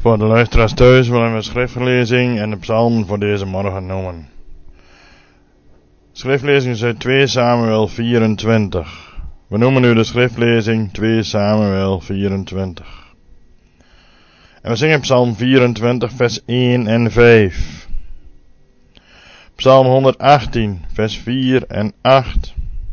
Voor de luisteraars thuis willen we schriftlezing en de psalmen voor deze morgen noemen. Schriftlezing is uit 2 Samuel 24. We noemen nu de schriftlezing 2 Samuel 24. En we zingen psalm 24 vers 1 en 5. Psalm 118 vers 4 en 8.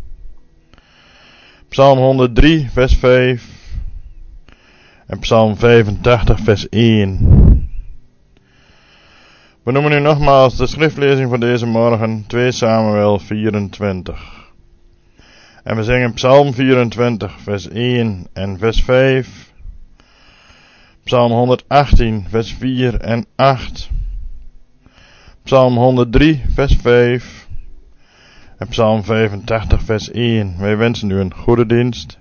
Psalm 103 vers 5. En psalm 85 vers 1. We noemen nu nogmaals de schriftlezing voor deze morgen 2 Samuel 24. En we zingen psalm 24 vers 1 en vers 5. Psalm 118 vers 4 en 8. Psalm 103 vers 5. En psalm 85 vers 1. Wij wensen u een goede dienst.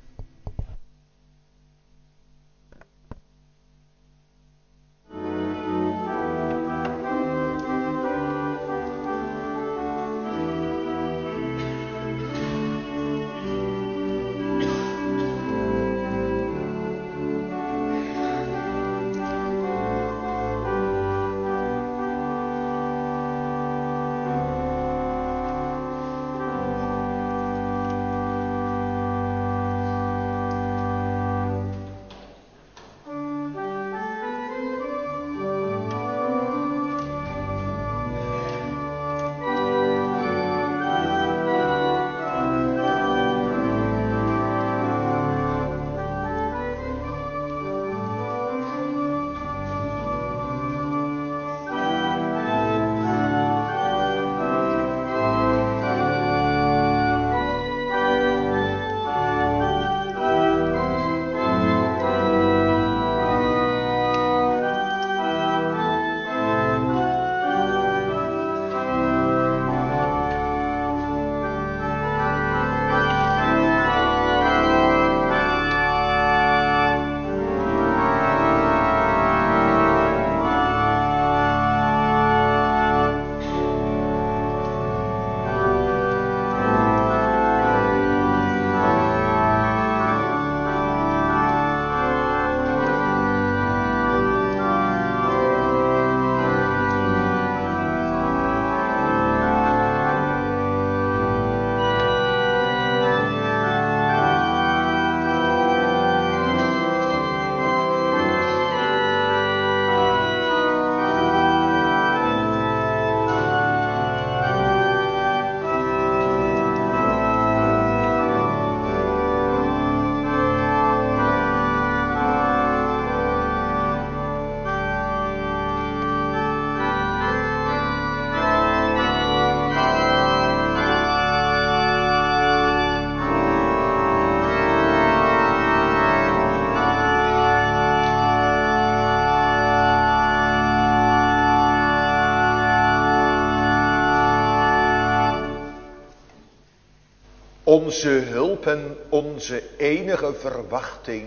Onze hulp en onze enige verwachting.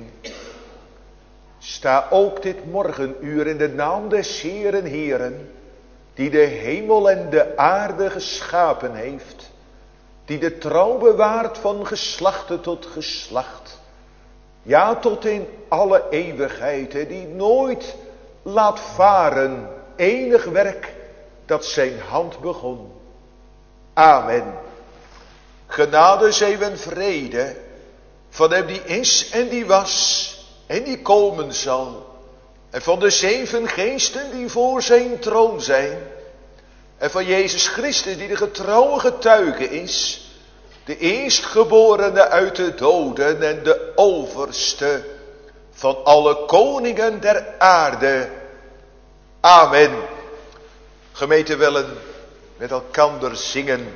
Sta ook dit morgenuur in de naam des Heeren Heeren, die de hemel en de aarde geschapen heeft, die de trouw bewaart van geslachte tot geslacht, ja tot in alle eeuwigheid, die nooit laat varen enig werk dat zijn hand begon. Amen. Genade zij en vrede van hem die is en die was en die komen zal. En van de 7 geesten die voor zijn troon zijn. En van Jezus Christus die de getrouwe getuige is. De eerstgeborene uit de doden en de overste van alle koningen der aarde. Amen. Gemeente willen met elkander zingen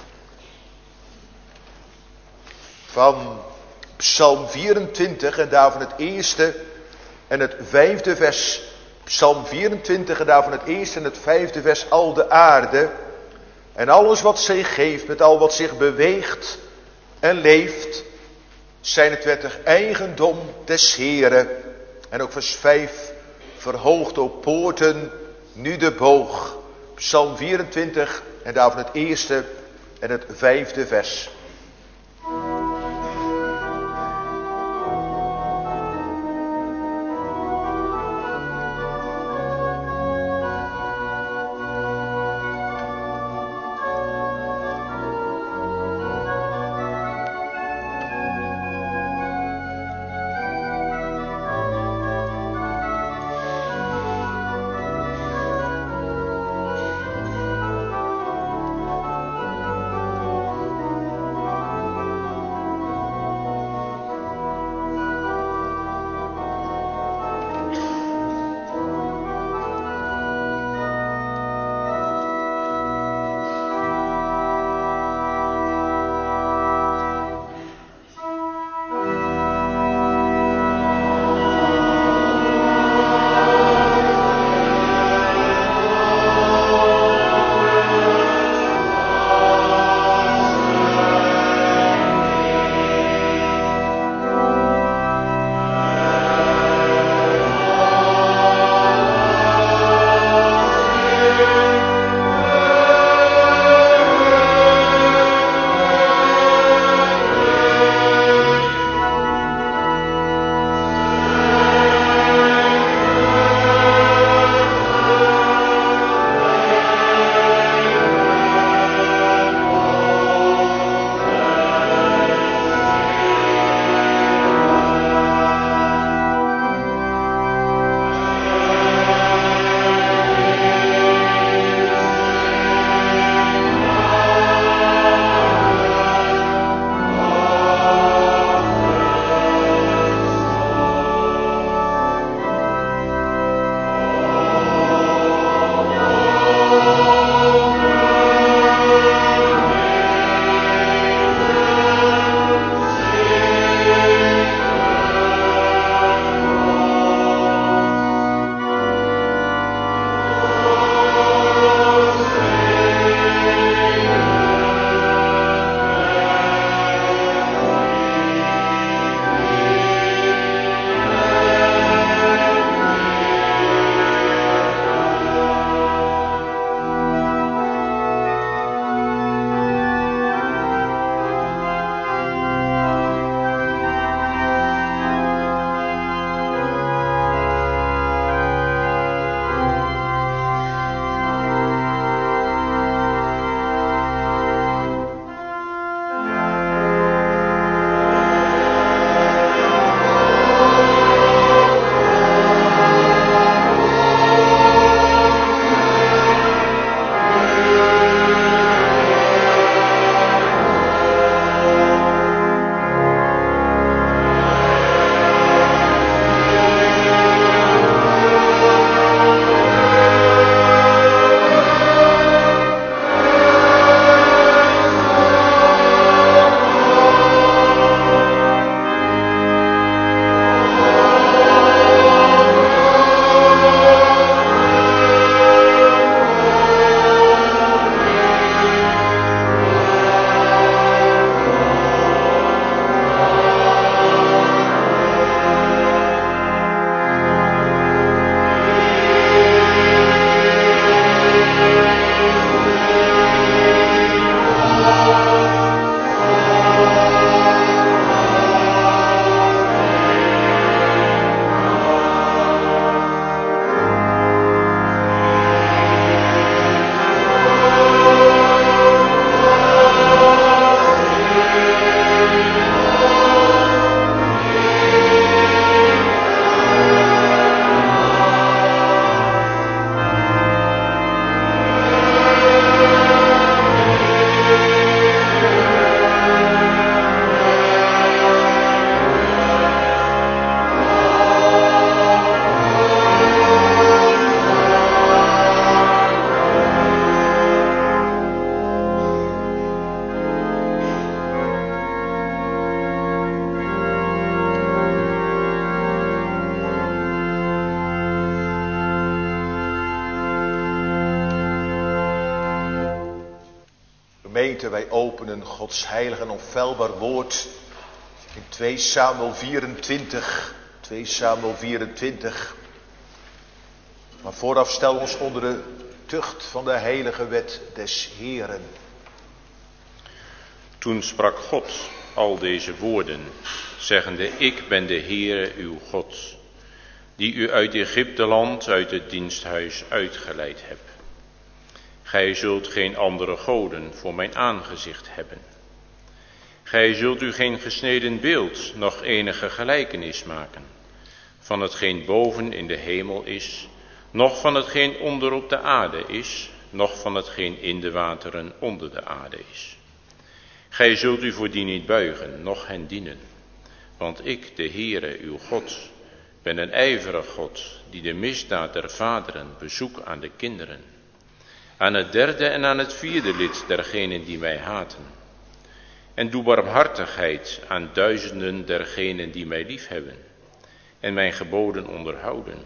van Psalm 24 en daarvan het eerste en het 5e vers. Psalm 24 en daarvan het eerste en het 5e vers. Al de aarde en alles wat zij geeft, met al wat zich beweegt en leeft, zijn het wettig eigendom des Heeren. En ook vers 5. Verhoogd o poorten, nu de boog. Psalm 24 en daarvan het eerste en het 5e vers. Gemeente, wij openen Gods heilig en onfeilbaar woord in 2 Samuel 24. 2 Samuel 24. Maar vooraf stel ons onder de tucht van de heilige wet des Heeren. Toen sprak God al deze woorden, zeggende: Ik ben de Heere uw God, die u uit Egypteland, uit het diensthuis uitgeleid heb. Gij zult geen andere goden voor mijn aangezicht hebben. Gij zult u geen gesneden beeld, noch enige gelijkenis maken, van hetgeen boven in de hemel is, noch van hetgeen onder op de aarde is, noch van hetgeen in de wateren onder de aarde is. Gij zult u voor die niet buigen, noch hen dienen, want ik, de Heere, uw God, ben een ijverig God, die de misdaad der vaderen bezoek aan de kinderen, aan het derde en aan het vierde lid dergenen die mij haten, en doe barmhartigheid aan duizenden dergenen die mij liefhebben en mijn geboden onderhouden.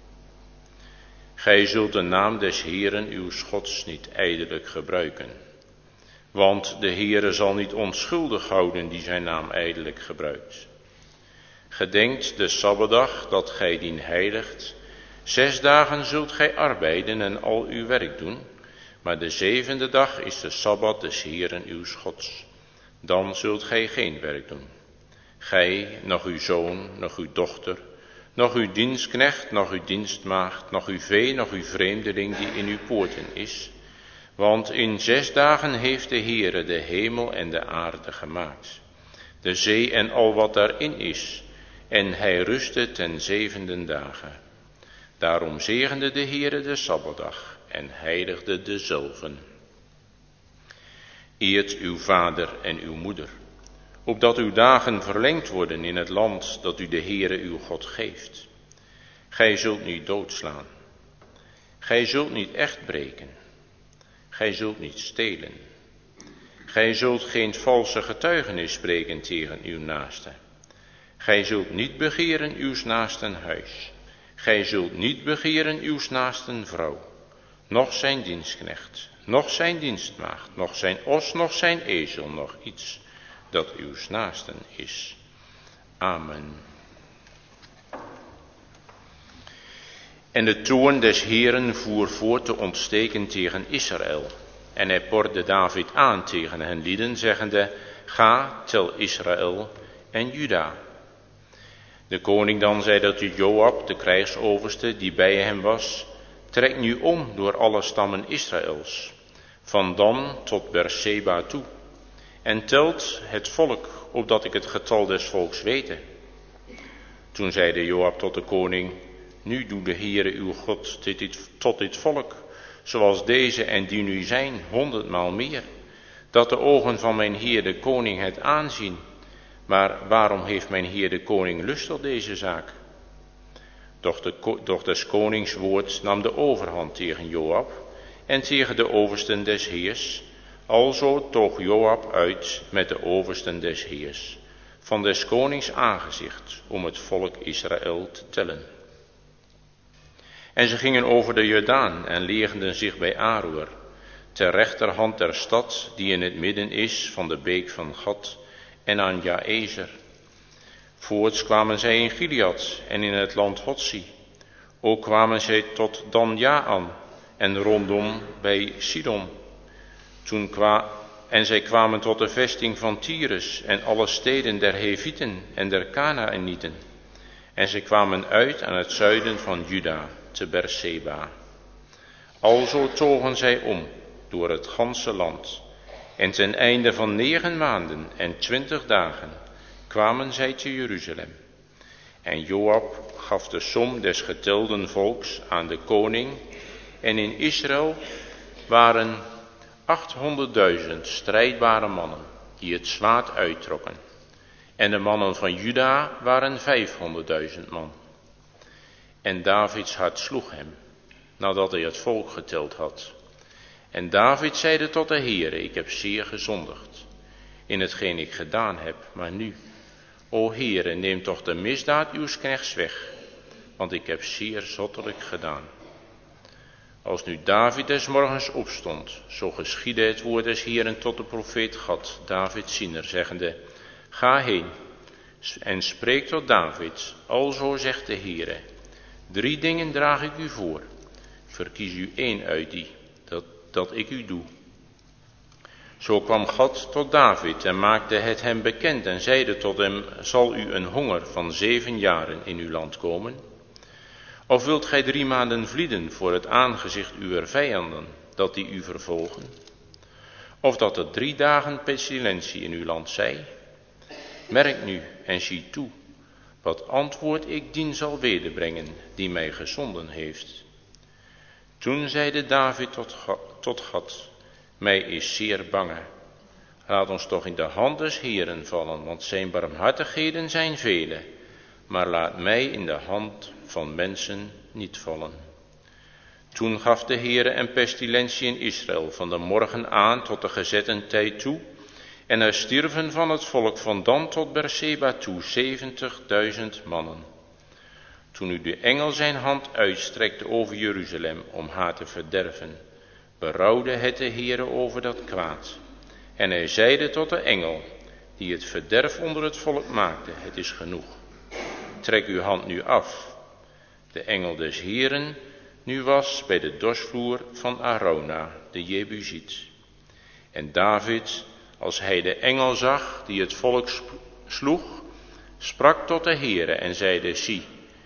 Gij zult de naam des Heeren uw Gods niet ijdelijk gebruiken, want de Heere zal niet onschuldig houden die zijn naam ijdelijk gebruikt. Gedenkt de Sabbatdag dat gij dien heiligt. 6 dagen zult gij arbeiden en al uw werk doen, maar de 7e dag is de Sabbat des Heeren uw Gods. Dan zult gij geen werk doen. Gij, noch uw zoon, noch uw dochter, noch uw dienstknecht, noch uw dienstmaagd, noch uw vee, noch uw vreemdeling die in uw poorten is. Want in 6 dagen heeft de Heere de hemel en de aarde gemaakt, de zee en al wat daarin is, en hij rustte ten 7e dagen. Daarom zegende de Heere de Sabbatdag en heiligde dezelven. Eert uw vader en uw moeder, opdat uw dagen verlengd worden in het land dat u de Heere uw God geeft. Gij zult niet doodslaan. Gij zult niet echt breken. Gij zult niet stelen. Gij zult geen valse getuigenis spreken tegen uw naaste. Gij zult niet begeren uws naasten huis. Gij zult niet begeren uws naasten vrouw, noch zijn dienstknecht, noch zijn dienstmaagd, noch zijn os, noch zijn ezel, noch iets dat uws naasten is. Amen. En de toorn des Heeren voer voort te ontsteken tegen Israël. En hij porde David aan tegen hen lieden, zeggende: Ga, tel Israël en Juda. De koning dan zei dat Joab, de krijgsoverste die bij hem was: Trek nu om door alle stammen Israëls, van Dan tot Berseba toe, en telt het volk, opdat ik het getal des volks wete. Toen zeide Joab tot de koning: Nu doe de Heere uw God tot dit volk, zoals deze en die nu zijn, 100-maal meer, dat de ogen van mijn Heer de koning het aanzien. Maar waarom heeft mijn Heer de koning lust tot deze zaak? Doch des konings woord nam de overhand tegen Joab en tegen de oversten des Heers. Alzo toog Joab uit met de oversten des Heers, van des konings aangezicht, om het volk Israël te tellen. En ze gingen over de Jordaan en legerden zich bij Aroer, ter rechterhand der stad, die in het midden is van de beek van Gad, en aan Jaezer. Voorts kwamen zij in Gilead en in het land Hotsi. Ook kwamen zij tot Dan Jaan en rondom bij Sidon. En zij kwamen tot de vesting van Tyrus en alle steden der Hevieten en der Kanaanieten. En zij kwamen uit aan het zuiden van Juda, te Berseba. Alzo togen zij om door het ganse land. En ten einde van 9 maanden en 20 dagen kwamen zij te Jeruzalem. En Joab gaf de som des getelden volks aan de koning. En in Israël waren 800.000 strijdbare mannen die het zwaard uittrokken. En de mannen van Juda waren 500.000 man. En Davids hart sloeg hem, nadat hij het volk geteld had. En David zeide tot de Heere: Ik heb zeer gezondigd in hetgeen ik gedaan heb, maar nu, o Heere, neem toch de misdaad uws knechts weg, want ik heb zeer zottelijk gedaan. Als nu David des morgens opstond, zo geschiedde het woord des Heeren tot de profeet Gad, David ziener, zeggende, ga heen en spreek tot David, alzo zegt de Heere, 3 dingen draag ik u voor, verkies u 1 uit die, dat ik u doe. Zo kwam Gad tot David en maakte het hem bekend en zeide tot hem, zal u een honger van 7 jaren in uw land komen? Of wilt gij 3 maanden vlieden voor het aangezicht uwer vijanden, dat die u vervolgen? Of dat er 3 dagen pestilentie in uw land zij? Merk nu en zie toe, wat antwoord ik dien zal wederbrengen, die mij gezonden heeft. Toen zeide David tot Gad, mij is zeer bange. Laat ons toch in de hand des Heeren vallen, want zijn barmhartigheden zijn vele, maar laat mij in de hand van mensen niet vallen. Toen gaf de Heere een pestilentie in Israël van de morgen aan tot de gezette tijd toe, en er stierven van het volk van Dan tot Berseba toe 70.000 mannen. Toen nu de engel zijn hand uitstrekte over Jeruzalem om haar te verderven, berouwde het de Heere over dat kwaad. En hij zeide tot de engel, die het verderf onder het volk maakte, het is genoeg. Trek uw hand nu af. De engel des Heeren nu was bij de dorsvloer van Arauna, de Jebusiet. En David, als hij de engel zag, die het volk sloeg, sprak tot de Heere en zeide, zie,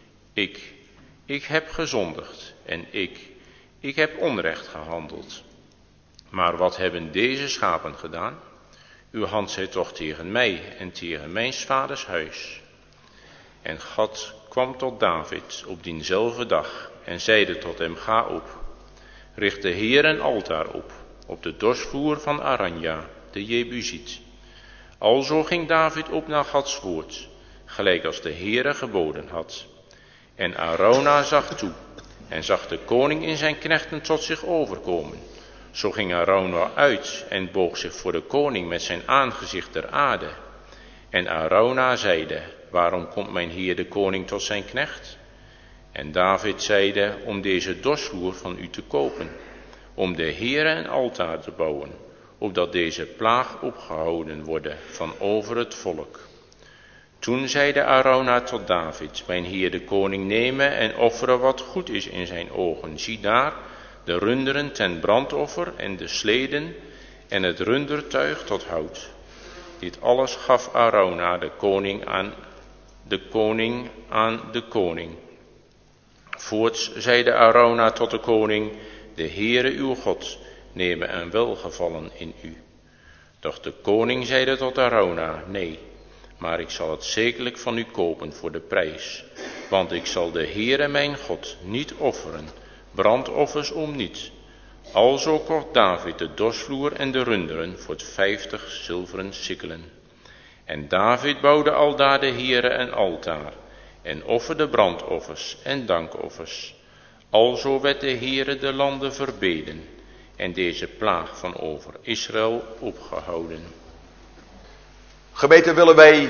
ik heb gezondigd en ik heb onrecht gehandeld. Maar wat hebben deze schapen gedaan? Uw hand zei toch tegen mij en tegen mijn vaders huis. En Gad kwam tot David op diezelfde dag en zeide tot hem, ga op, richt de Heer een altaar op de dorsvloer van Aranja, de Jebusiet. Alzo ging David op naar Gads woord, gelijk als de Heere geboden had. En Arauna zag toe en zag de koning in zijn knechten tot zich overkomen. Zo ging Arauna uit en boog zich voor de koning met zijn aangezicht ter aarde. En Arauna zeide, waarom komt mijn heer de koning tot zijn knecht? En David zeide, om deze dorsvloer van u te kopen, om de Heere een altaar te bouwen, opdat deze plaag opgehouden worden van over het volk. Toen zeide Arauna tot David, mijn heer de koning nemen en offeren wat goed is in zijn ogen. Zie daar, de runderen ten brandoffer en de sleden en het rundertuig tot hout. Dit alles gaf Arauna de koning aan de koning. Voorts zeide Arauna tot de koning, de Heere uw God neme een welgevallen in u. Doch de koning zeide tot Arauna, nee, maar ik zal het zekerlijk van u kopen voor de prijs. Want ik zal de Heere mijn God niet offeren, brandoffers om niet. Alzo kocht David de dorsvloer en de runderen voor 50 zilveren sikkelen. En David bouwde aldaar de Heere een altaar en offerde brandoffers en dankoffers. Alzo werd de Heere de landen verbeden en deze plaag van over Israël opgehouden. Gemeente, willen wij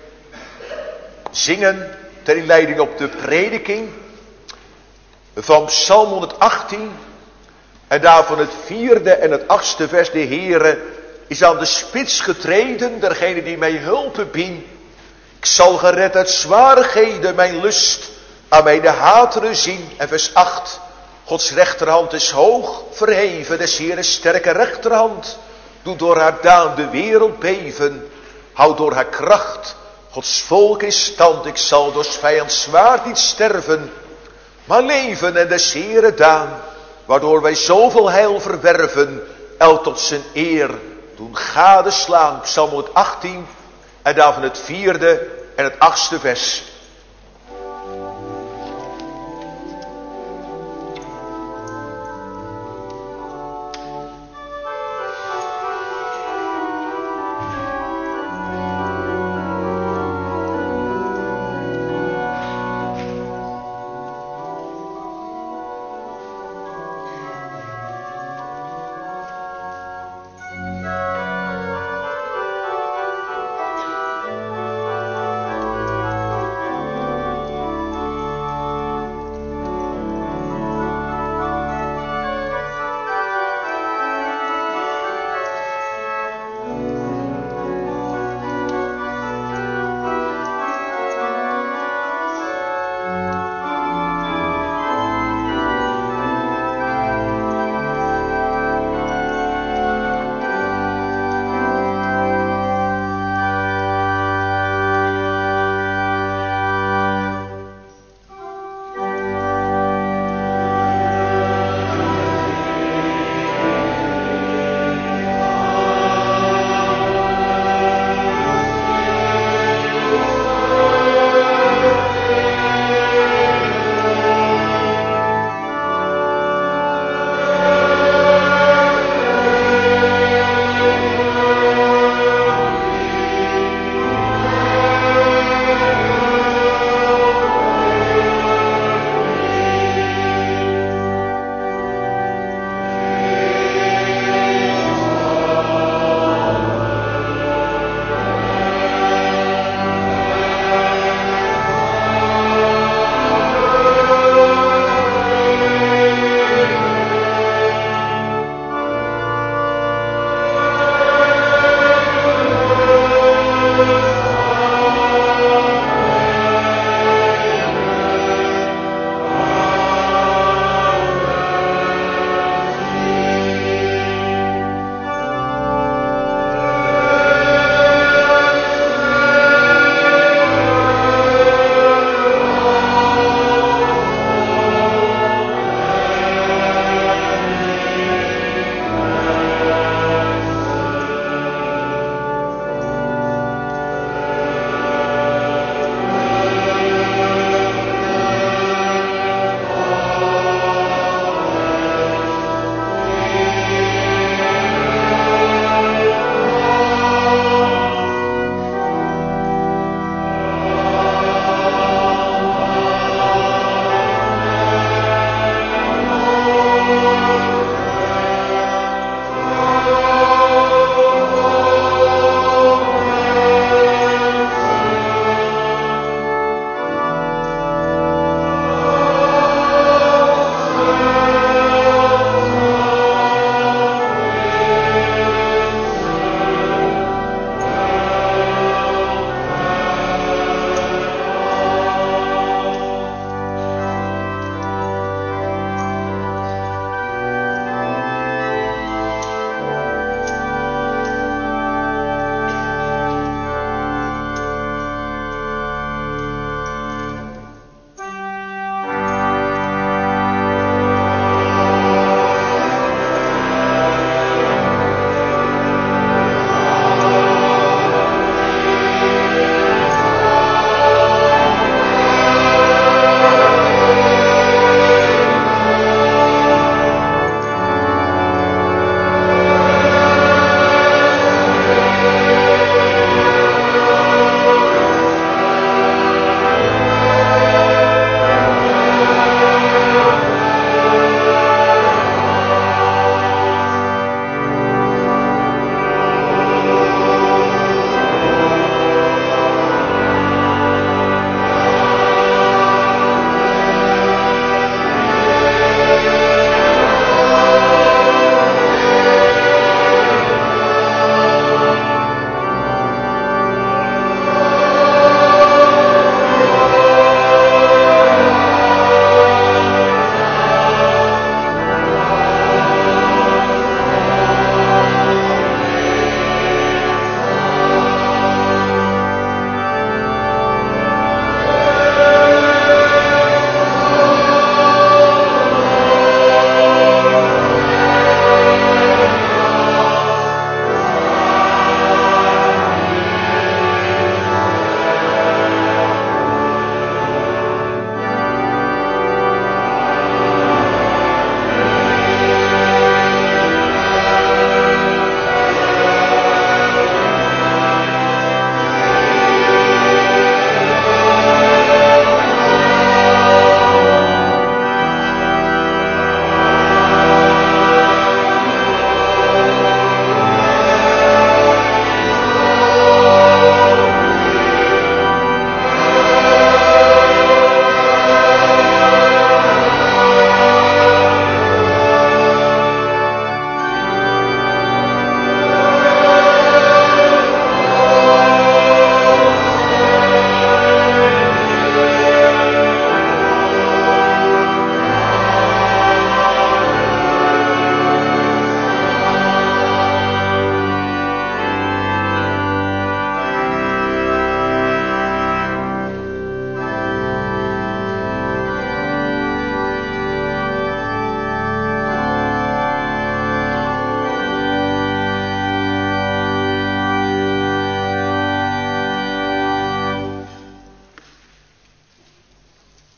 zingen ter inleiding op de prediking van Psalm 118 en daarvan het 4e en het 8e vers. De Heere is aan de spits getreden, dergene die mij hulpen biedt. Ik zal gered uit zwaarigheden, mijn lust aan mij de hateren zien. En vers 8, Gods rechterhand is hoog verheven, des Heeren sterke rechterhand doet door haar daan de wereld beven. Houd door haar kracht Gods volk in stand. Ik zal door 's vijands zwaard niet sterven, maar leven en des Heeren daan, waardoor wij zoveel heil verwerven, elk tot zijn eer doen gadeslaan. Psalm 118 en daarvan het 4e en het 8e vers.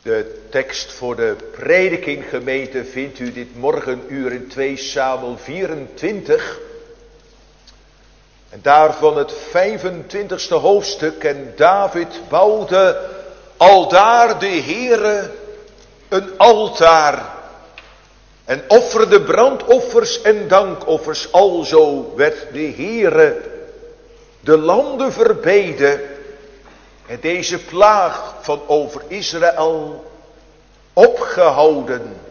De tekst voor de prediking, gemeente, vindt u dit morgenuur in 2 Samuel 24. En daarvan het 25e hoofdstuk. En David bouwde aldaar de Heere een altaar. En offerde brandoffers en dankoffers. Alzo werd de Heere de landen verbeden. En deze plaag van over Israël opgehouden.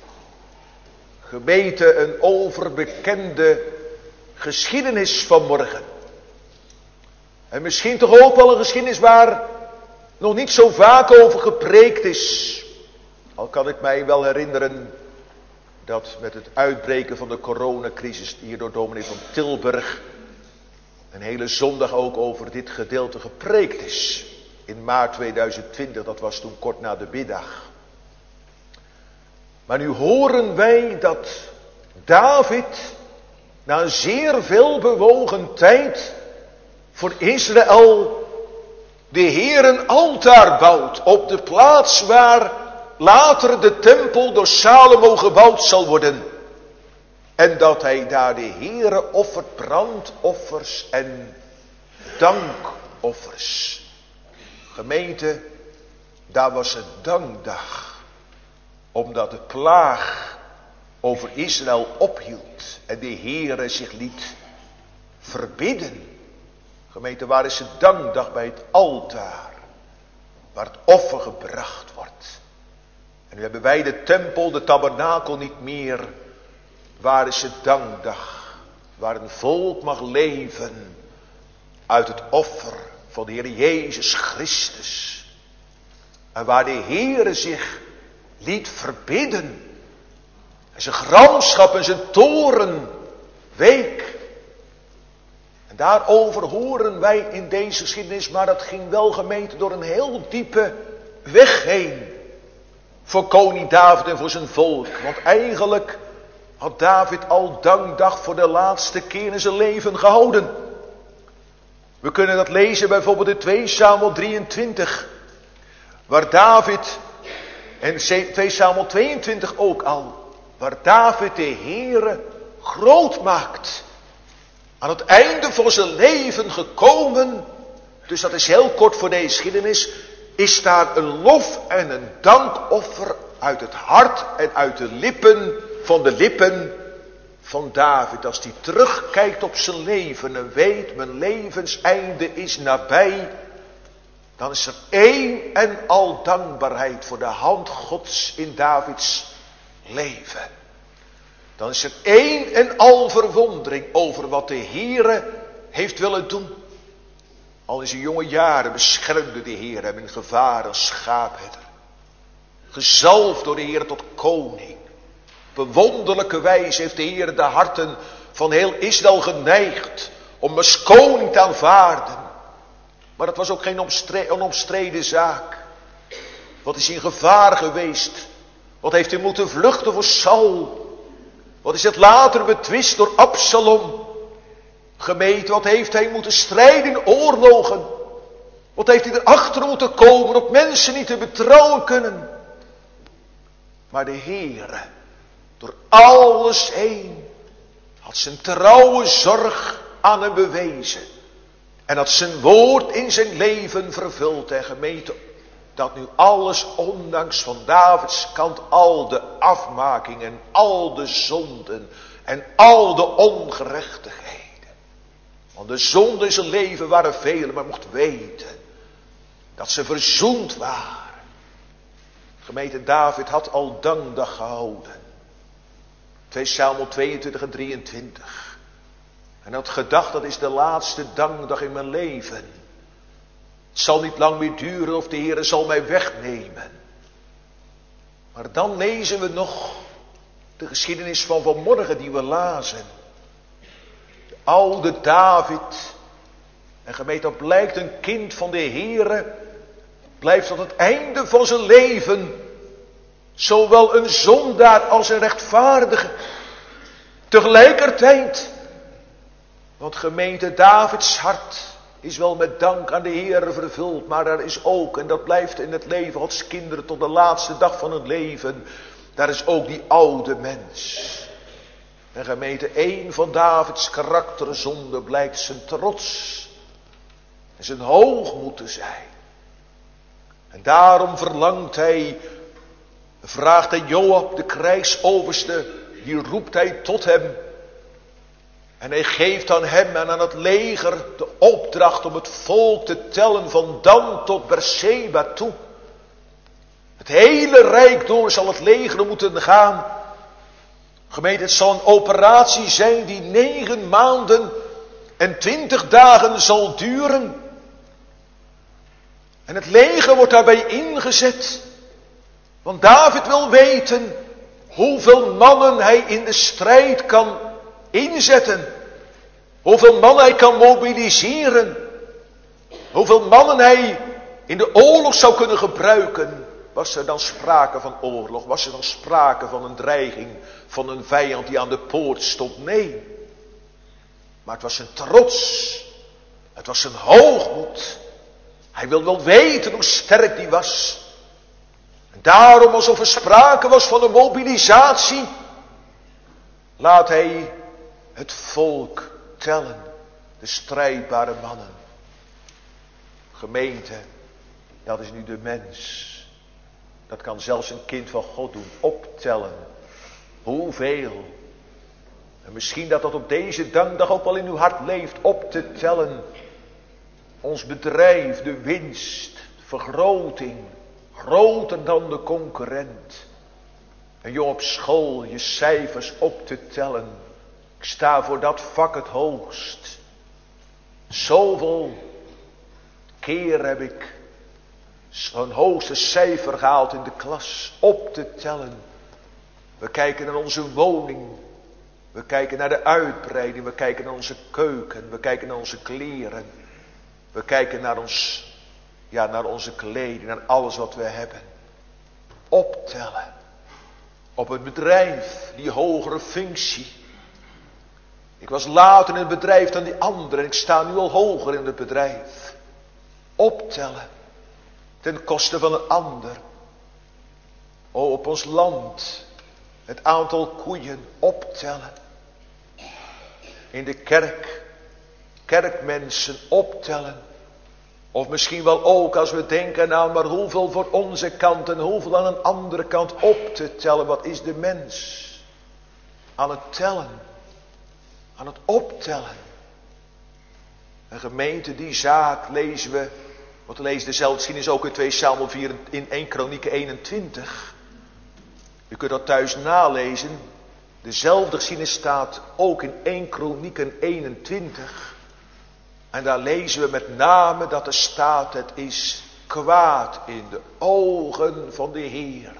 Gemeente, een overbekende geschiedenis van morgen. En misschien toch ook wel een geschiedenis waar nog niet zo vaak over gepreekt is. Al kan ik mij wel herinneren dat met het uitbreken van de coronacrisis hier door dominee van Tilburg een hele zondag ook over dit gedeelte gepreekt is. In maart 2020, dat was toen kort na de middag. Maar nu horen wij dat David na een zeer veel bewogen tijd voor Israël de Heer een altaar bouwt op de plaats waar later de tempel door Salomo gebouwd zal worden. En dat hij daar de Heere offert brandoffers en dankoffers. Gemeente, daar was een dankdag. Omdat de plaag over Israël ophield. En de Heere zich liet verbidden. Gemeente, waar is de dankdag? Bij het altaar. Waar het offer gebracht wordt. En nu hebben wij de tempel, de tabernakel niet meer. Waar is het dankdag? Waar een volk mag leven uit het offer van de Heer Jezus Christus. En waar de Heere zich liet verbidden. En zijn gramschap en zijn toren week. En daarover horen wij in deze geschiedenis, maar dat ging wel, gemeente, door een heel diepe weg heen. Voor koning David en voor zijn volk. Want eigenlijk had David al dankdag voor de laatste keer in zijn leven gehouden. We kunnen dat lezen bijvoorbeeld in 2 Samuel 23. Waar David, en 2 Samuel 22 ook al. Waar David de Heere groot maakt. Aan het einde van zijn leven gekomen. Dus dat is heel kort voor deze geschiedenis. Is daar een lof en een dankoffer uit het hart en uit de lippen van David. Als hij terugkijkt op zijn leven en weet mijn levenseinde is nabij. Dan is er één en al dankbaarheid voor de hand Gods in Davids leven. Dan is er één en al verwondering over wat de Heere heeft willen doen. Al in zijn jonge jaren beschermde de Heer hem in gevaar als schaapherder. Gezalfd door de Heer tot koning. Op een wonderlijke wijze heeft de Heer de harten van heel Israël geneigd om als koning te aanvaarden. Maar dat was ook geen onomstreden zaak. Wat is in gevaar geweest? Wat heeft hij moeten vluchten voor Saul? Wat is het later betwist door Absalom? Gemeente, wat heeft hij moeten strijden in oorlogen? Wat heeft hij erachter moeten komen op mensen niet te betrouwen kunnen? Maar de Heere, door alles heen, had zijn trouwe zorg aan hem bewezen. En had zijn woord in zijn leven vervuld. En gemeente, dat nu alles ondanks van Davids kant al de afmakingen, al de zonden en al de ongerechtigheden. Want de zonden in zijn leven waren vele, maar mocht weten dat ze verzoend waren. Gemeente, David had al dankdag gehouden. 2 Samuel 22 en 23. En had gedacht, dat is de laatste dankdag in mijn leven. Het zal niet lang meer duren of de Heer zal mij wegnemen. Maar dan lezen we nog de geschiedenis van vanmorgen die we lazen. De oude David. En gemeente, dat blijkt een kind van de Heere. Blijft tot het einde van zijn leven zowel een zondaar als een rechtvaardige. Tegelijkertijd. Want gemeente, Davids hart is wel met dank aan de Heer vervuld, maar er is ook, en dat blijft in het leven Gods kinderen tot de laatste dag van het leven, daar is ook die oude mens. En gemeente, één van Davids karakterzonden blijkt zijn trots en zijn hoogmoed te zijn. En daarom verlangt hij, vraagt hij Joab, de krijgsoverste, die roept hij tot hem. En hij geeft aan hem en aan het leger de opdracht om het volk te tellen van Dan tot Berseba toe. Het hele rijk door zal het leger moeten gaan. Gemeente, het zal een operatie zijn die 9 maanden en 20 dagen zal duren. En het leger wordt daarbij ingezet. Want David wil weten hoeveel mannen hij in de strijd kan inzetten. Hoeveel mannen hij kan mobiliseren. Hoeveel mannen hij in de oorlog zou kunnen gebruiken. Was er dan sprake van oorlog? Was er dan sprake van een dreiging van een vijand die aan de poort stond? Nee. Maar het was zijn trots. Het was zijn hoogmoed. Hij wil wel weten hoe sterk die was. En daarom, alsof er sprake was van een mobilisatie, laat hij het volk tellen. De strijdbare mannen. Gemeente, dat is nu de mens. Dat kan zelfs een kind van God doen. Optellen. Hoeveel. En misschien dat op deze dankdag ook wel in uw hart leeft. Op te tellen. Ons bedrijf, de winst, de vergroting. Groter dan de concurrent. En je op school je cijfers op te tellen. Ik sta voor dat vak het hoogst. Zoveel keer heb ik zo'n hoogste cijfer gehaald in de klas. Op te tellen. We kijken naar onze woning. We kijken naar de uitbreiding. We kijken naar onze keuken. We kijken naar onze kleren. We kijken naar naar onze kleding. Naar alles wat we hebben. Optellen. Op het bedrijf. Die hogere functie. Ik was later in het bedrijf dan die anderen. En ik sta nu al hoger in het bedrijf. Optellen. Ten koste van een ander. O, op ons land. Het aantal koeien optellen. In de kerk. Kerkmensen optellen. Of misschien wel ook als we denken aan maar hoeveel voor onze kant en hoeveel aan een andere kant op te tellen. Wat is de mens? Aan het tellen. Aan het optellen. Een gemeente, die zaak lezen we. Want we lezen dezelfde geschiedenis ook in 2 Samuel 4 in 1 Kronieken 21. U kunt dat thuis nalezen. Dezelfde geschiedenis staat ook in 1 Kronieken 21. En daar lezen we met name dat er staat: het is kwaad in de ogen van de Heer.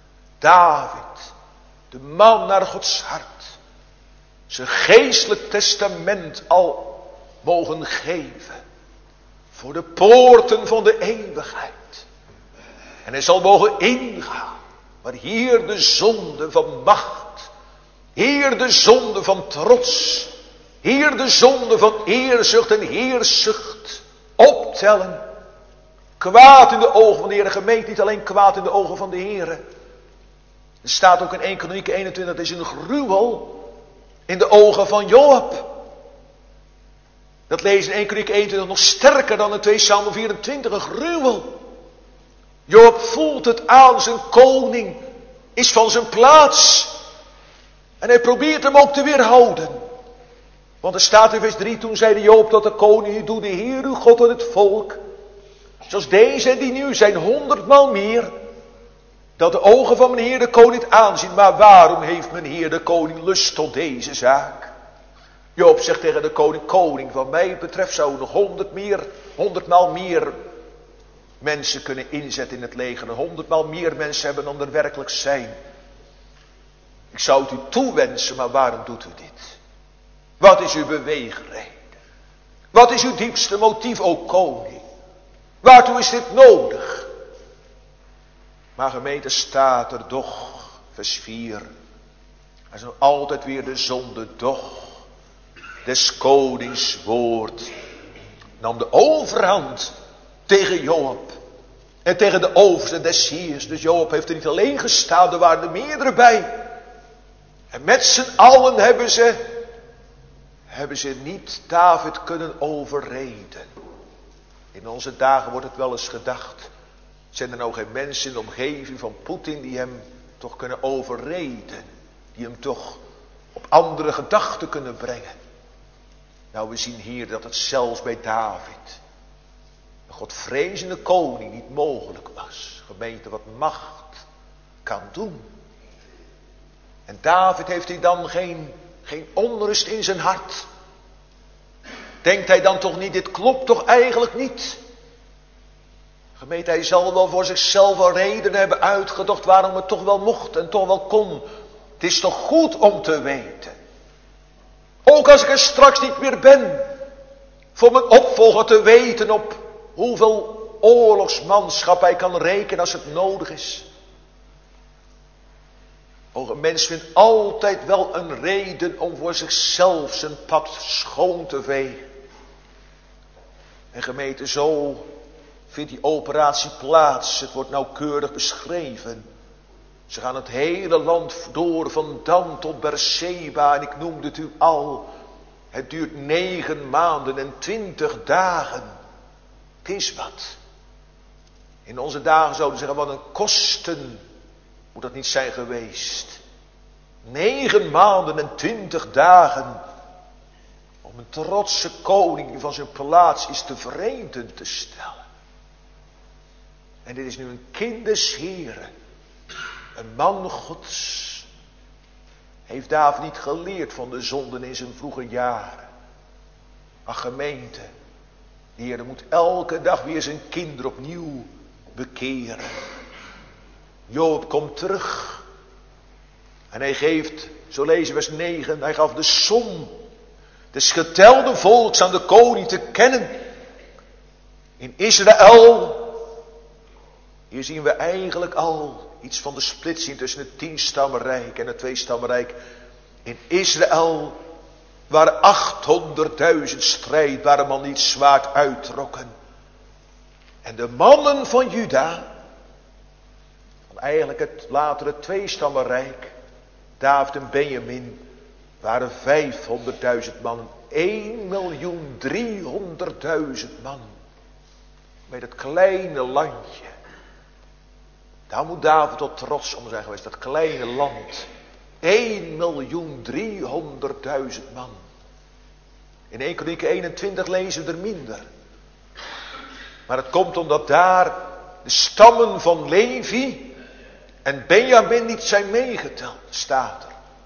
David, de man naar Gods hart. Zijn geestelijk testament al mogen geven. Voor de poorten van de eeuwigheid. En hij zal mogen ingaan. Maar hier de zonde van macht. Hier de zonde van trots. Hier de zonde van eerzucht en heerzucht. Optellen. Kwaad in de ogen van de Heer. Gemeente, niet alleen kwaad in de ogen van de Heer. Er staat ook in 1 Kronieken 21. Dat is een gruwel in de ogen van Joab. Dat lezen in 1 Kronieken 21 nog sterker dan in 2 Samuel 24. Een gruwel. Joab voelt het aan, zijn koning is van zijn plaats. En hij probeert hem ook te weerhouden. Want er staat in vers 3, toen zeide Joab tot de koning: doe de Heer uw God en het volk, zoals deze en die nu zijn 100-maal meer, dat de ogen van mijn Heer de koning het aanzien. Maar waarom heeft mijn Heer de koning lust tot deze zaak? Joab zegt tegen de koning: koning, wat mij betreft zou nog 100-maal meer mensen kunnen inzetten in het leger. 100-maal meer mensen hebben dan er werkelijk zijn. Ik zou het u toewensen, maar waarom doet u dit? Wat is uw beweegreden? Wat is uw diepste motief, o koning? Waartoe is dit nodig? Maar gemeente, staat er doch, vers 4. Er is nog altijd weer de zonde, doch des konings woord nam de overhand tegen Joab. En tegen de overste des Heers. Dus Joab heeft er niet alleen gestaan, er waren er meerdere bij. En met z'n allen hebben ze niet David kunnen overreden. In onze dagen wordt het wel eens gedacht. Zijn er nou geen mensen in de omgeving van Poetin die hem toch kunnen overreden? Die hem toch op andere gedachten kunnen brengen? Nou, we zien hier dat het zelfs bij David, een godvrezende koning, niet mogelijk was. Gemeente, wat macht kan doen. En David, heeft hij dan geen onrust in zijn hart? Denkt hij dan toch niet, dit klopt toch eigenlijk niet? Gemeente, hij zal wel voor zichzelf een reden hebben uitgedacht waarom het toch wel mocht en toch wel kon. Het is toch goed om te weten. Ook als ik er straks niet meer ben. Voor mijn opvolger te weten op hoeveel oorlogsmanschap hij kan rekenen als het nodig is. Ook een mens vindt altijd wel een reden om voor zichzelf zijn pad schoon te vegen. En gemeente, zo vindt die operatie plaats. Het wordt nauwkeurig beschreven. Ze gaan het hele land door, van Dan tot Beersheba. En ik noemde het u al. Het duurt 9 maanden en 20 dagen. Het is wat. In onze dagen zouden we zeggen, wat een kosten moet dat niet zijn geweest. 9 maanden en 20 dagen. Om een trotse koning die van zijn plaats is tevreden te stellen. En dit is nu een kind des Heren. Een man Gods. Heeft David niet geleerd van de zonden in zijn vroege jaren. Maar gemeente, de Heer moet elke dag weer zijn kinderen opnieuw bekeren. Joab komt terug. En hij geeft, zo lezen we vers 9, hij gaf de som des getelde volks aan de koning te kennen. In Israël, hier zien we eigenlijk al iets van de splitsing tussen het 10-stammenrijk en het 2-stammenrijk. In Israël waren 800.000 strijdbare mannen die het zwaard uittrokken. En de mannen van Juda, van eigenlijk het latere 2-stammenrijk, David en Benjamin, waren 500.000 mannen. 1.300.000 man. Met het kleine landje. Daar moet David tot trots om zijn geweest. Dat kleine land. 1.300.000 man. In 1 Kronieken 21 lezen we er minder. Maar het komt omdat daar de stammen van Levi en Benjamin niet zijn meegeteld, staat er.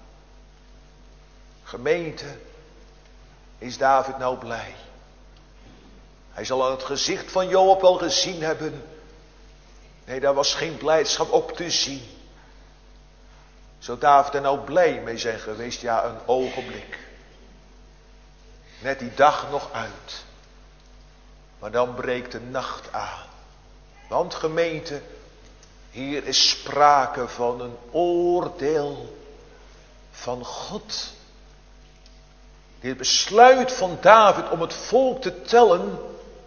Gemeente, is David nou blij? Hij zal aan het gezicht van Joab wel gezien hebben. Nee, daar was geen blijdschap op te zien. Zou David er nou blij mee zijn geweest? Ja, een ogenblik. Net die dag nog uit. Maar dan breekt de nacht aan. Want gemeente, hier is sprake van een oordeel van God. Dit besluit van David om het volk te tellen.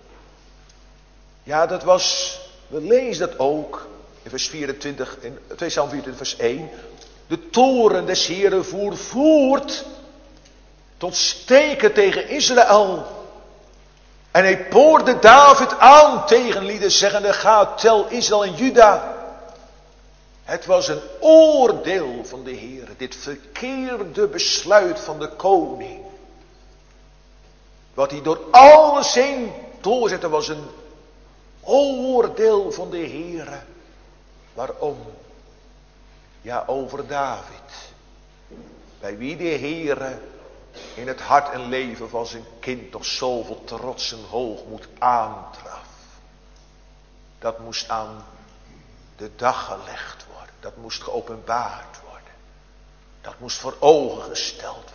Ja, dat was, we lezen dat ook in vers 24, in 2 Samuel 24 vers 1. De toren des Heren voer voort tot steken tegen Israël. En hij poorde David aan tegen lieden zeggende, ga tel Israël en Juda. Het was een oordeel van de Heer, dit verkeerde besluit van de koning. Wat hij door alles heen doorzette was een oordeel van de Heer. Waarom? Ja, over David. Bij wie de Heer in het hart en leven van zijn kind toch zoveel trots en hoogmoed aantraf. Dat moest aan de dag gelegd worden. Dat moest geopenbaard worden. Dat moest voor ogen gesteld worden.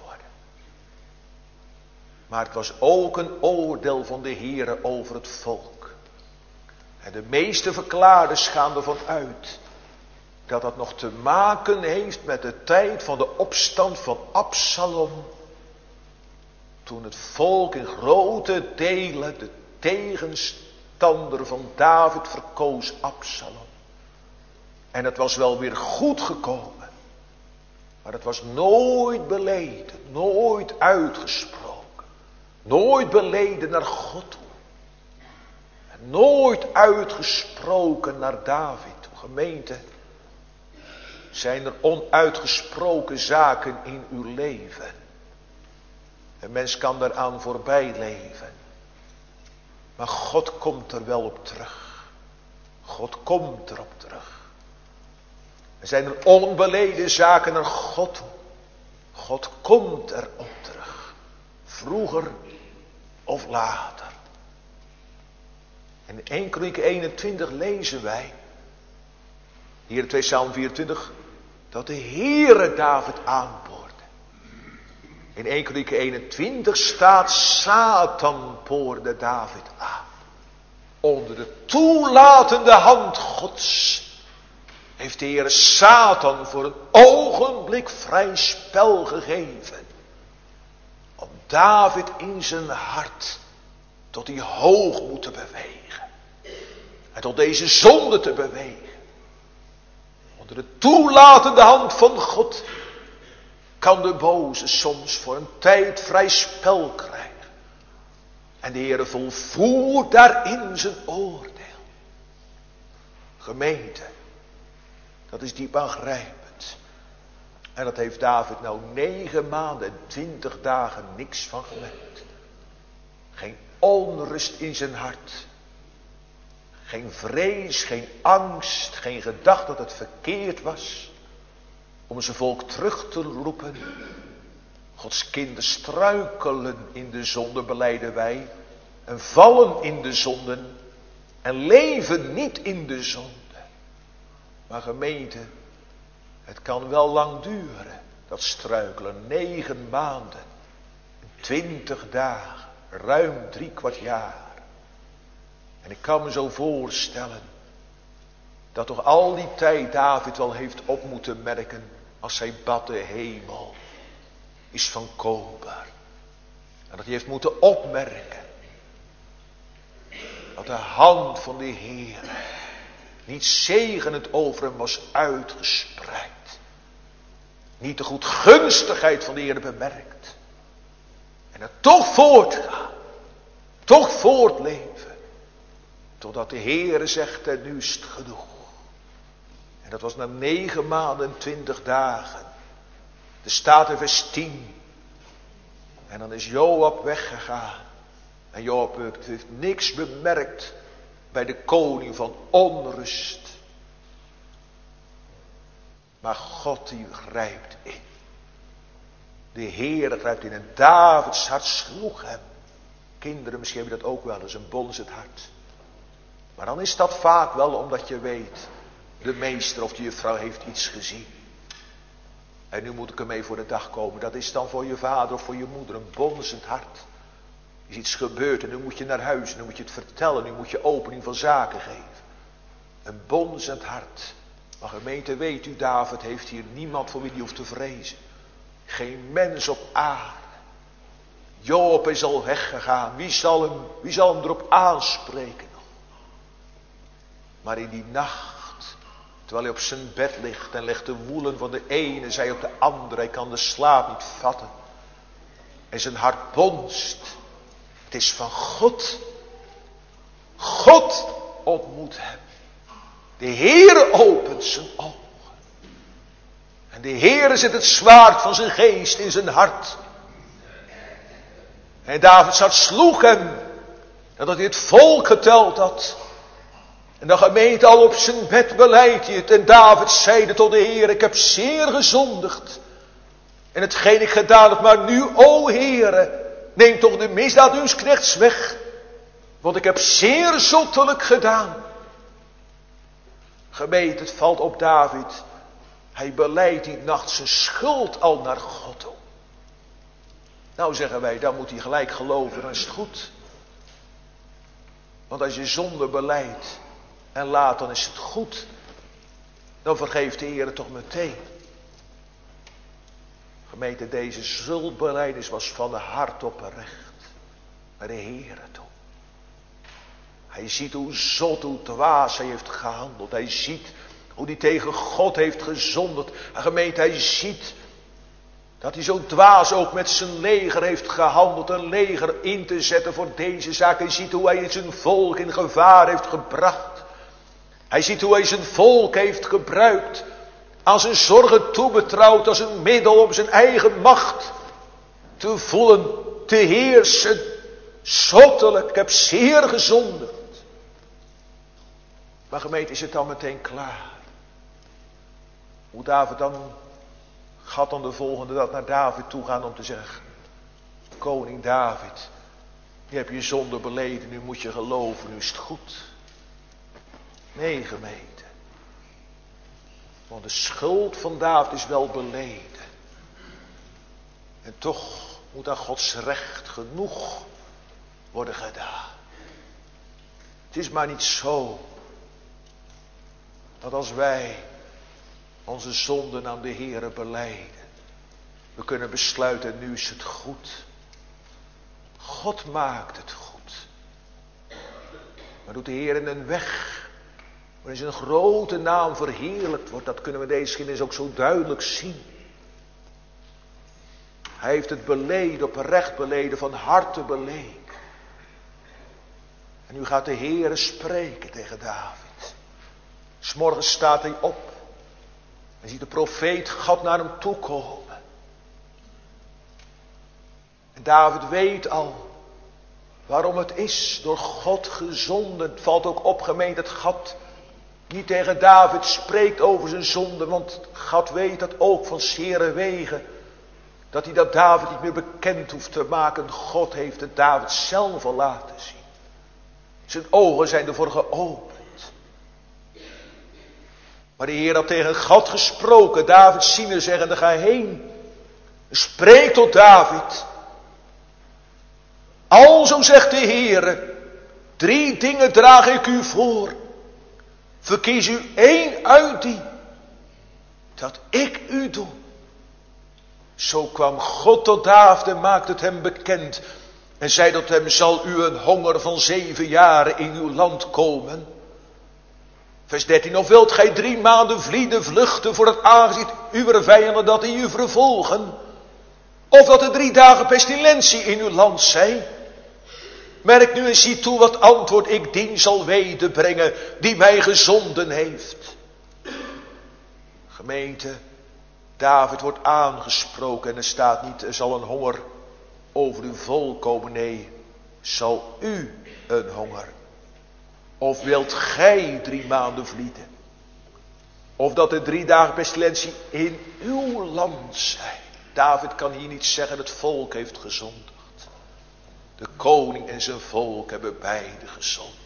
Maar het was ook een oordeel van de Heere over het volk. En de meeste verklaarders gaan ervan uit dat dat nog te maken heeft met de tijd van de opstand van Absalom. Toen het volk in grote delen de tegenstander van David verkoos Absalom. En het was wel weer goed gekomen. Maar het was nooit beleden, nooit uitgesproken. Nooit beleden naar God toe. En nooit uitgesproken naar David. Gemeente, zijn er onuitgesproken zaken in uw leven. Een mens kan daaraan voorbij leven. Maar God komt er wel op terug. God komt erop terug. Er zijn er onbeleden zaken naar God toe. God komt erop terug. Vroeger of later. En in 1 Kronieken 21 lezen wij. Hier 2 Psalm 24. Dat de Heere David aanboorde. In 1 Kronieken 21 staat Satan poorde David aan. Onder de toelatende hand Gods heeft de Heere Satan voor een ogenblik vrij spel gegeven. Om David in zijn hart tot die hoogmoed te bewegen. En tot deze zonde te bewegen. Onder de toelatende hand van God kan de boze soms voor een tijd vrij spel krijgen. En de Heere volvoert daarin zijn oordeel. Gemeente, dat is diep aangrijpend. En dat heeft David nou 9 maanden en 20 dagen niks van gemerkt. Geen onrust in zijn hart. Geen vrees, geen angst, geen gedachte dat het verkeerd was. Om zijn volk terug te roepen. Gods kinderen struikelen in de zonde, belijden wij. En vallen in de zonden. En leven niet in de zonde. Maar gemeente, het kan wel lang duren. Dat struikelen 9 maanden. 20 dagen. Ruim 3/4 jaar. En ik kan me zo voorstellen. Dat toch al die tijd David wel heeft op moeten merken. Als hij bad, de hemel is van koper. En dat hij heeft moeten opmerken. Dat de hand van de Heer niet zegenend over hem was uitgespreid. Niet de goedgunstigheid van de Heer bemerkt. En het toch voortgaan. Toch voortleven. Totdat de Heer zegt, en nu is het genoeg. En dat was na 9 maanden en 20 dagen. Er staat in vers 10. En dan is Joab weggegaan. En Joab heeft niks bemerkt bij de koning van onrust. Maar God die grijpt in. De Heer grijpt in en Davids hart sloeg hem. Kinderen, misschien heb je dat ook wel eens, een bonzend hart. Maar dan is dat vaak wel omdat je weet, de meester of de juffrouw heeft iets gezien. En nu moet ik ermee voor de dag komen. Dat is dan voor je vader of voor je moeder een bonzend hart. Er is iets gebeurd en nu moet je naar huis. En nu moet je het vertellen. Nu moet je opening van zaken geven. Een bonzend hart. Maar gemeente, weet u, David heeft hier niemand voor wie hij hoeft te vrezen. Geen mens op aarde. Joab is al weggegaan. Wie zal hem erop aanspreken nog? Maar in die nacht, terwijl hij op zijn bed ligt en legt de woelen van de ene zij op de andere. Hij kan de slaap niet vatten. En zijn hart bonst. Het is van God. God ontmoet hem. De Heere opent zijn ogen. En de Heere zet het zwaard van zijn geest in zijn hart. En Davids hart sloeg hem. Nadat hij het volk geteld had. En de gemeente al op zijn bed beleidt hij het. En David zeide tot de Heer, ik heb zeer gezondigd. En hetgeen ik gedaan heb, maar nu, o Heere, neem toch de misdaad uws knechts weg. Want ik heb zeer zottelijk gedaan. Gemeente, het valt op David. Hij beleidt die nacht zijn schuld al naar God toe. Nou zeggen wij, dan moet hij gelijk geloven, dan is het goed. Want als je zonde beleidt en laat, dan is het goed. Dan vergeeft de Heer het toch meteen. Gemeente, deze schuldbelijdenis was van de hart oprecht naar de Heere toe. Hij ziet hoe zot, hoe dwaas hij heeft gehandeld. Hij ziet hoe hij tegen God heeft gezondigd. En gemeente, hij ziet dat hij zo dwaas ook met zijn leger heeft gehandeld. Een leger in te zetten voor deze zaak. Hij ziet hoe hij zijn volk in gevaar heeft gebracht. Hij ziet hoe hij zijn volk heeft gebruikt. Aan zijn zorgen toebetrouwd als een middel om zijn eigen macht te voelen, te heersen. Zottelijk, ik heb zeer gezondigd. Maar gemeente, is het dan meteen klaar? Hoe David dan, gaat dan de volgende dag naar David toe gaan om te zeggen: koning David, je hebt je zonde beleden, nu moet je geloven, nu is het goed. Nee, gemeente. Want de schuld van David is wel beleden. En toch moet aan Gods recht genoeg worden gedaan. Het is maar niet zo dat als wij onze zonden aan de Heere belijden, we kunnen besluiten, nu is het goed. God maakt het goed. Maar doet de Heer in een weg waarin zijn grote naam verheerlijkt wordt. Dat kunnen we deze geschiedenis ook zo duidelijk zien. Hij heeft het beleden, oprecht beleden, van harte beleden. En nu gaat de Heere spreken tegen David. 'S Morgens staat hij op. En ziet de profeet God naar hem toe komen. En David weet al waarom het is door God gezonden. Het valt ook op, gemeente, dat God niet tegen David spreekt over zijn zonde. Want God weet dat ook van zere wegen. Dat hij dat David niet meer bekend hoeft te maken. God heeft het David zelf al laten zien. Zijn ogen zijn ervoor geopend. Maar de Heer had tegen God gesproken. David ziende zeggende: ga heen. Spreek tot David. Alzo zegt de Heer: 3 dingen draag ik u voor. Verkies u 1 uit die, dat ik u doe. Zo kwam God tot David en maakte het hem bekend. En zei tot hem: zal u een honger van 7 jaren in uw land komen? Vers 13. Of wilt gij 3 maanden vluchten voor het aangezicht uw vijanden dat die u vervolgen? Of dat er 3 dagen pestilentie in uw land zijn? Merk nu en zie toe wat antwoord ik dien zal wederbrengen die mij gezonden heeft. Gemeente, David wordt aangesproken en er staat niet: er zal een honger over uw volk komen. Nee, zal u een honger. Of wilt gij 3 maanden vlieden? Of dat er 3 dagen pestilentie in uw land zijn? David kan hier niet zeggen: het volk heeft gezondigd. De koning en zijn volk hebben beide gezondigd.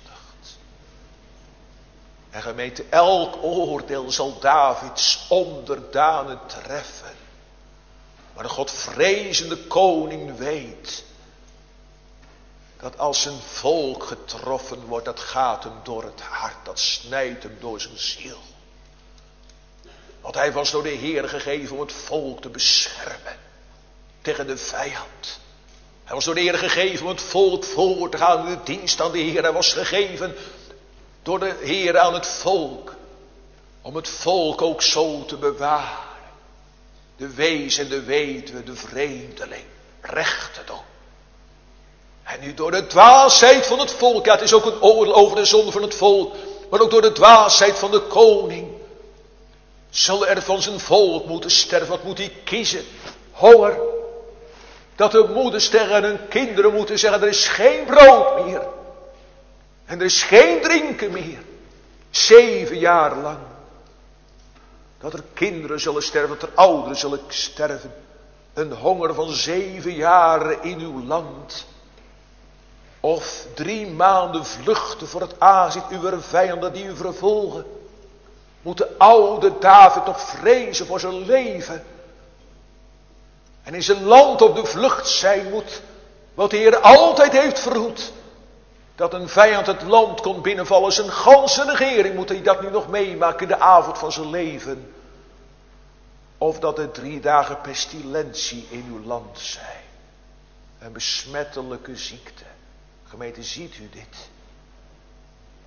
En gemeente, elk oordeel zal Davids onderdanen treffen. Maar de Godvrezende koning weet dat als zijn volk getroffen wordt, dat gaat hem door het hart, dat snijdt hem door zijn ziel. Want hij was door de Heer gegeven om het volk te beschermen tegen de vijand. Hij was door de Heer gegeven om het volk voor te gaan in de dienst aan de Heer. Hij was gegeven door de Heer aan het volk, om het volk ook zo te bewaren. De wees en de weduwe, de vreemdeling, recht te doen. En nu door de dwaasheid van het volk, ja, het is ook een oordeel over de zonde van het volk, maar ook door de dwaasheid van de koning, zal er van zijn volk moeten sterven. Wat moet hij kiezen? Honger. Dat de moeders tegen hun kinderen moeten zeggen: er is geen brood meer. En er is geen drinken meer. 7 jaar lang. Dat er kinderen zullen sterven, dat er ouderen zullen sterven. Een honger van 7 jaren in uw land. Of 3 maanden vluchten voor het aangezicht uw vijanden die u vervolgen. Moet de oude David nog vrezen voor zijn leven. En in zijn land op de vlucht zijn moet, wat de Heer altijd heeft verhoed. Dat een vijand het land kon binnenvallen. Zijn ganse regering moet hij dat nu nog meemaken in de avond van zijn leven. Of dat er 3 dagen pestilentie in uw land zijn. Een besmettelijke ziekte. Gemeente, ziet u dit?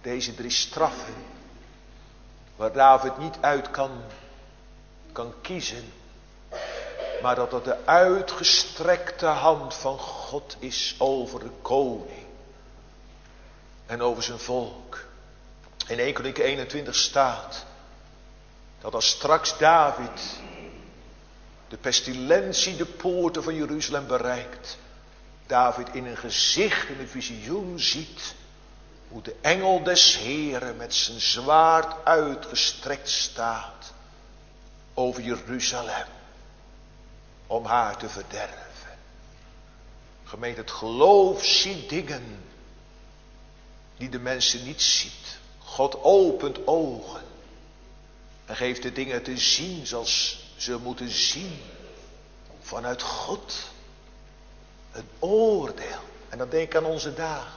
Deze 3 straffen. Waar David niet uit kan kiezen. Maar dat het de uitgestrekte hand van God is over de koning. En over zijn volk. In 1 Kronieken 21 staat. Dat als straks David de pestilentie de poorten van Jeruzalem bereikt. David in een gezicht, in een visioen ziet. Hoe de engel des Heren met zijn zwaard uitgestrekt staat. Over Jeruzalem. Om haar te verderven. Gemeente, het geloof ziet dingen. Die de mensen niet ziet. God opent ogen. En geeft de dingen te zien zoals ze moeten zien. Vanuit God. Een oordeel. En dan denk ik aan onze dagen.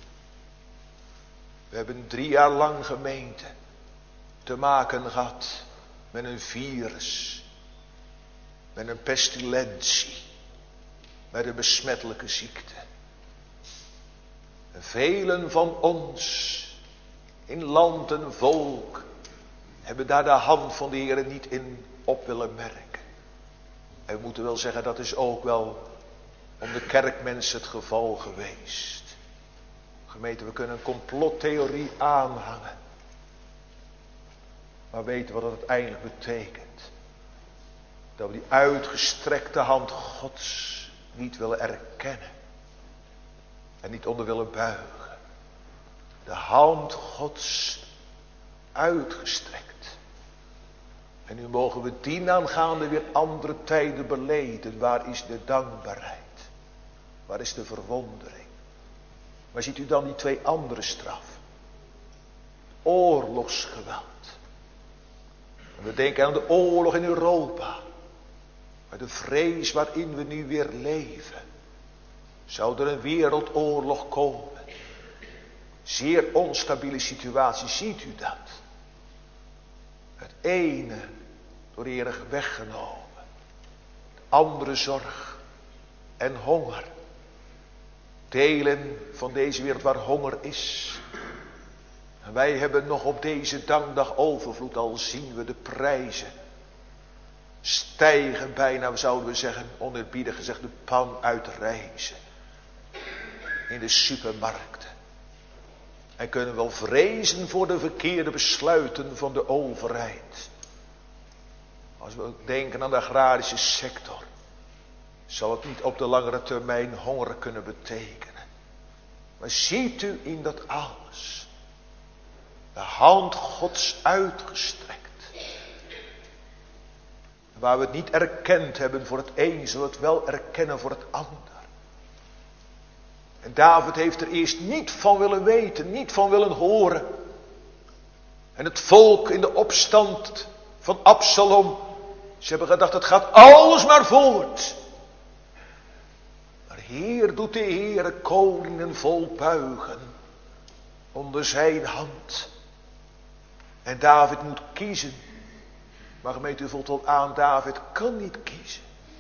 We hebben 3 jaar lang gemeente te maken gehad met een virus. Met een pestilentie. Met een besmettelijke ziekte. En velen van ons in land en volk hebben daar de hand van de Heer niet in op willen merken. En we moeten wel zeggen, dat is ook wel om de kerkmensen het geval geweest. Gemeente, we kunnen een complottheorie aanhangen. Maar weten wat dat uiteindelijk betekent. Dat we die uitgestrekte hand Gods niet willen erkennen. En niet onder willen buigen. De hand Gods uitgestrekt. En nu mogen we dienaangaande weer andere tijden beleden. Waar is de dankbaarheid? Waar is de verwondering? Maar ziet u dan die 2 andere straffen? Oorlogsgeweld. En we denken aan de oorlog in Europa. Maar de vrees waarin we nu weer leven. Zou er een wereldoorlog komen? Zeer onstabiele situatie, ziet u dat? Het ene door de Heer weggenomen. De andere zorg en honger. Delen van deze wereld waar honger is. En wij hebben nog op deze dankdag overvloed, al zien we de prijzen stijgen bijna, zouden we zeggen, oneerbiedig gezegd, de pan uitrijzen. In de supermarkten. En kunnen wel vrezen voor de verkeerde besluiten van de overheid. Als we denken aan de agrarische sector. Zal het niet op de langere termijn honger kunnen betekenen. Maar ziet u in dat alles. De hand Gods uitgestrekt. Waar we het niet erkend hebben voor het een, zullen we het wel erkennen voor het ander. En David heeft er eerst niet van willen weten, niet van willen horen. En het volk in de opstand van Absalom, ze hebben gedacht, het gaat alles maar voort. Maar hier doet de Heere koning en volk buigen onder zijn hand. En David moet kiezen. Maar gemeente, u voelt wel aan, David kan niet kiezen.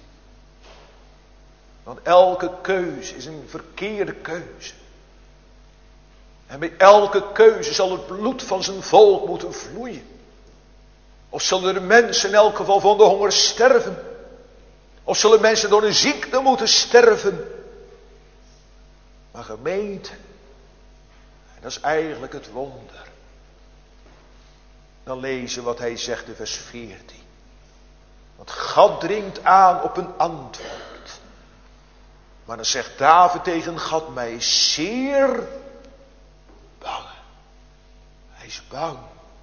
Want elke keuze is een verkeerde keuze. En bij elke keuze zal het bloed van zijn volk moeten vloeien. Of zullen de mensen in elk geval van de honger sterven. Of zullen mensen door een ziekte moeten sterven. Maar gemeente, en dat is eigenlijk het wonder. Dan lezen wat hij zegt in vers 14. Want God dringt aan op een antwoord. Maar dan zegt David tegen God, mij is zeer bang. Hij is bang.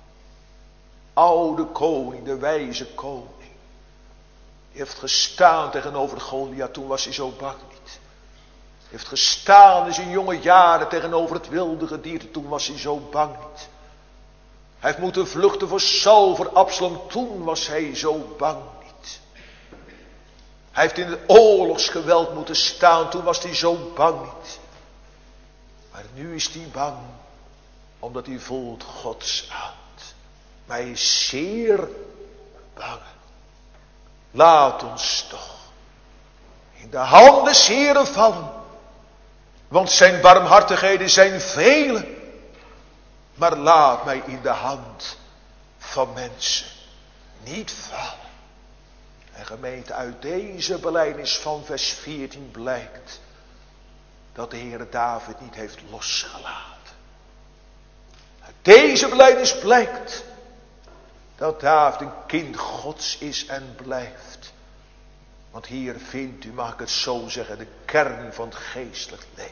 Oude koning, de wijze koning. Die heeft gestaan tegenover Goliath, toen was hij zo bang niet. Hij heeft gestaan in zijn jonge jaren tegenover het wilde gedierte, toen was hij zo bang niet. Hij heeft moeten vluchten voor Saul, voor Absalom, toen was hij zo bang niet. Hij heeft in het oorlogsgeweld moeten staan, toen was hij zo bang niet. Maar nu is hij bang, omdat hij voelt Gods hand. Maar hij is zeer bang. Laat ons toch in de hand des Heeren vallen. Want zijn barmhartigheden zijn vele. Maar laat mij in de hand van mensen niet vallen. En gemeente, uit deze belijdenis van vers 14 blijkt dat de Heere David niet heeft losgelaten. Uit deze belijdenis blijkt dat David een kind Gods is en blijft. Want hier vindt u, mag ik het zo zeggen, de kern van het geestelijk leven.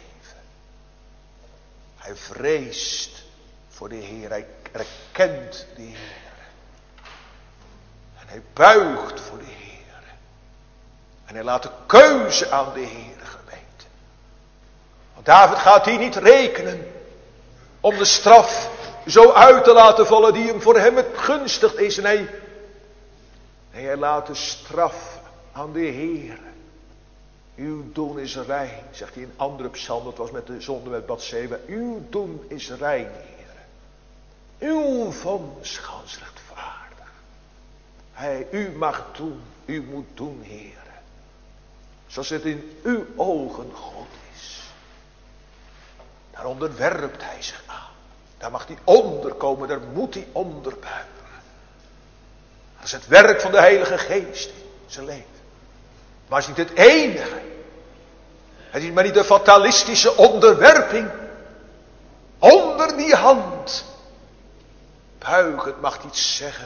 Hij vreest voor de Heer, hij erkent de Heer. En hij buigt voor de Heer. En hij laat de keuze aan de Heer, gemeente. Want David gaat hier niet rekenen om de straf zo uit te laten vallen die hem voor hem het gunstig is. Nee, hij laat de straf aan de Heer. Uw doen is rein, zegt hij in een andere psalm, dat was met de zonde met Batseba. Uw doen is rein, Heer. Uw vonnis gans rechtvaardig. U mag doen, u moet doen, Heer. Zoals het in uw ogen goed is. Daar onderwerpt hij zich aan. Daar mag hij onderkomen, daar moet hij onderbuigen. Dat is het werk van de Heilige Geest in zijn leven. Maar het is niet het enige. Het is maar niet de fatalistische onderwerping. Onder die hand. Buigend mag hij iets zeggen.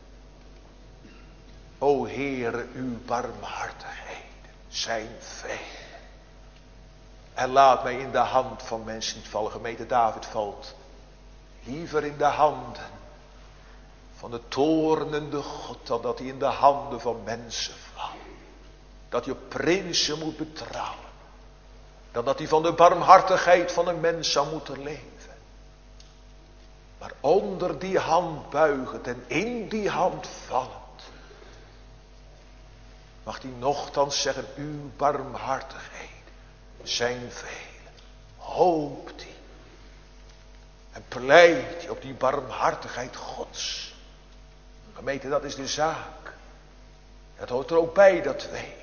O Heere, uw barmhartigheden zijn veel. En laat mij in de hand van mensen niet vallen. Gemeente, David valt liever in de handen van de toornende God dan dat hij in de handen van mensen valt. Dat je op prinsen moet betrouwen. Dan dat hij van de barmhartigheid van een mens zou moeten leven. Maar onder die hand buigend en in die hand vallend. Mag hij nochtans zeggen, uw barmhartigheden zijn veel. Hoopt hij. En pleit hij op die barmhartigheid Gods. Gemeente, dat is de zaak. Dat hoort er ook bij, dat tweede.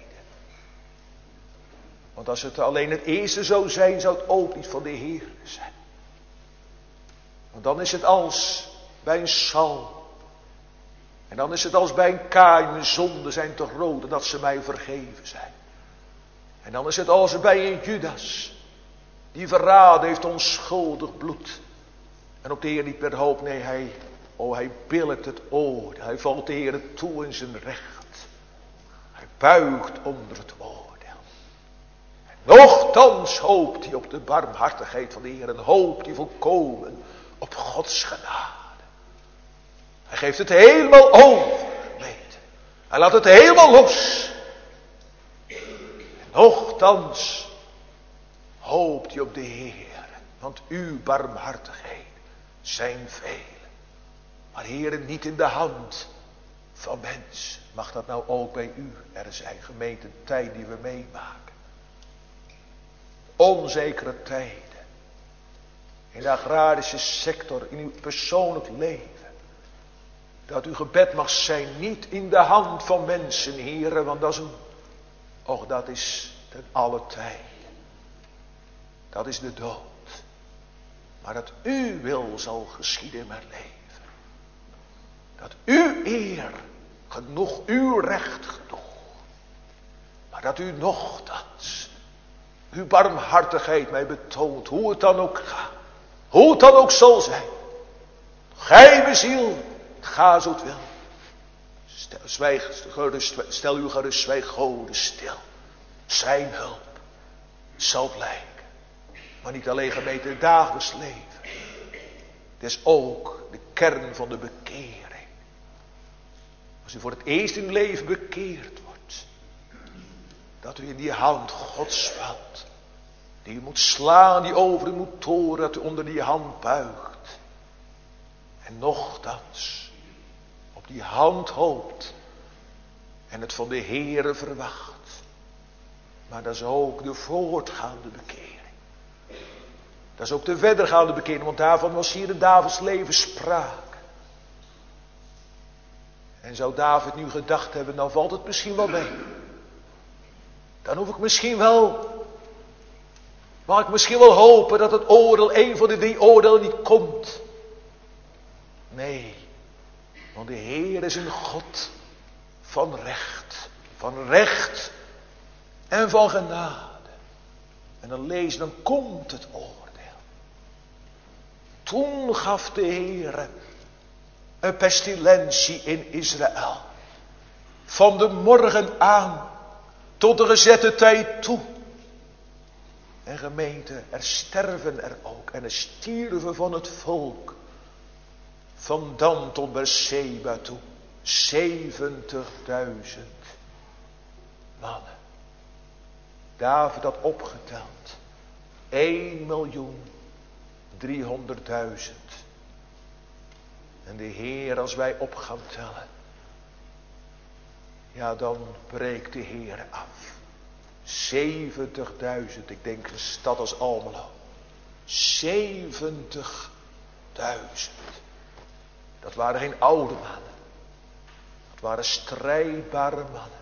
Want als het alleen het eerste zou zijn, zou het ook niet van de Heer zijn. Want dan is het als bij een Saul. En dan is het als bij een Kaïn, mijn zonden zijn te groot dat ze mij vergeven zijn. En dan is het als bij een Judas, die verraden heeft onschuldig bloed. En op de Heer niet meer hoop, nee, hij billijkt het oordeel. Hij valt de Heer toe in zijn recht. Hij buigt onder het oordeel. En nochtans hoopt hij op de barmhartigheid van de Heer en hoopt hij volkomen op Gods genade. Hij geeft het helemaal over, weet. Hij laat het helemaal los. En nochtans hoopt hij op de Heer, want uw barmhartigheden zijn veel. Maar Heer, niet in de hand van mensen. Mag dat nou ook bij u er zijn, gemeente, tijd die we meemaken. Onzekere tijden. In de agrarische sector, in uw persoonlijk leven. Dat uw gebed mag zijn niet in de hand van mensen, Heere, want dat is ten alle tijden. Dat is de dood. Maar dat uw wil zal geschieden in mijn leven. Dat uw eer genoeg, uw recht genoeg. Maar dat u nochtans uw barmhartigheid mij betoont, hoe het dan ook gaat. Hoe het dan ook zal zijn. Gij beziel, ga zo het wil. Stel u gerust, zwijg Gode stil. Zijn hulp zal blijken. Maar niet alleen gemeente het dagelijks leven. Het is ook de kern van de bekering. Als u voor het eerst in uw leven bekeerd wordt. Dat u in die hand Gods valt. Die u moet slaan, die over u moet toren. Dat u onder die hand buigt. En nochtans op die hand hoopt. En het van de Heere verwacht. Maar dat is ook de voortgaande bekering. Dat is ook de verdergaande bekering. Want daarvan was hier in Davids leven sprake. En zou David nu gedacht hebben, nou valt het misschien wel mee. Dan hoef ik misschien wel, mag ik misschien wel hopen dat het oordeel, een van de 3 oordelen niet komt. Nee, want de Heer is een God van recht en van genade. En dan lees, dan komt het oordeel. Toen gaf de Heer een pestilentie in Israël. Van de morgen aan tot de gezette tijd toe. En gemeente, er sterven er ook. En er stierven van het volk. Van Dan tot Beerseba toe. 70.000 mannen. David had opgeteld. 1.300.000. En de Heer, als wij op gaan tellen. Ja, dan breekt de Heer af. 70.000, ik denk een stad als Almelo. 70.000. Dat waren geen oude mannen. Dat waren strijdbare mannen.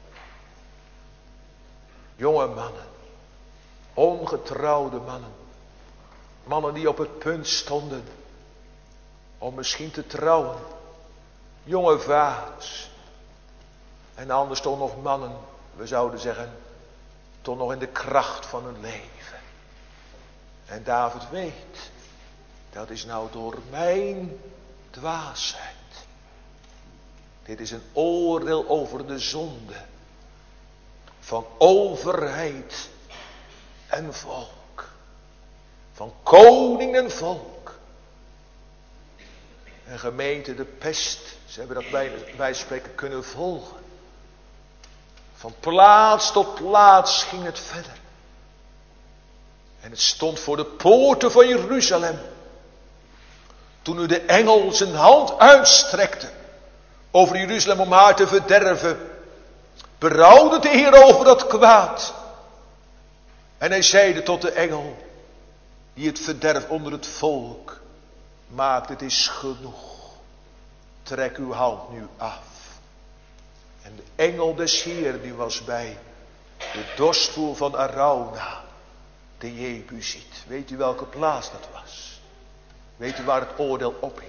Jonge mannen. Ongetrouwde mannen. Mannen die op het punt stonden om misschien te trouwen. Jonge vaders. En anders toch nog mannen, we zouden zeggen, toch nog in de kracht van hun leven. En David weet, dat is nou door mijn dwaasheid. Dit is een oordeel over de zonde van overheid en volk. Van koning en volk. En gemeente, de pest, ze hebben dat wij spreken kunnen volgen. Van plaats tot plaats ging het verder. En het stond voor de poorten van Jeruzalem. Toen nu de engel zijn hand uitstrekte over Jeruzalem om haar te verderven, berouwde de Heer over dat kwaad. En hij zeide tot de engel die het verderf onder het volk maakt, het is genoeg. Trek uw hand nu af. En de engel des Heeren die was bij de dorstpoel van Arauna, de Jebusiet. Weet u welke plaats dat was? Weet u waar het oordeel ophield?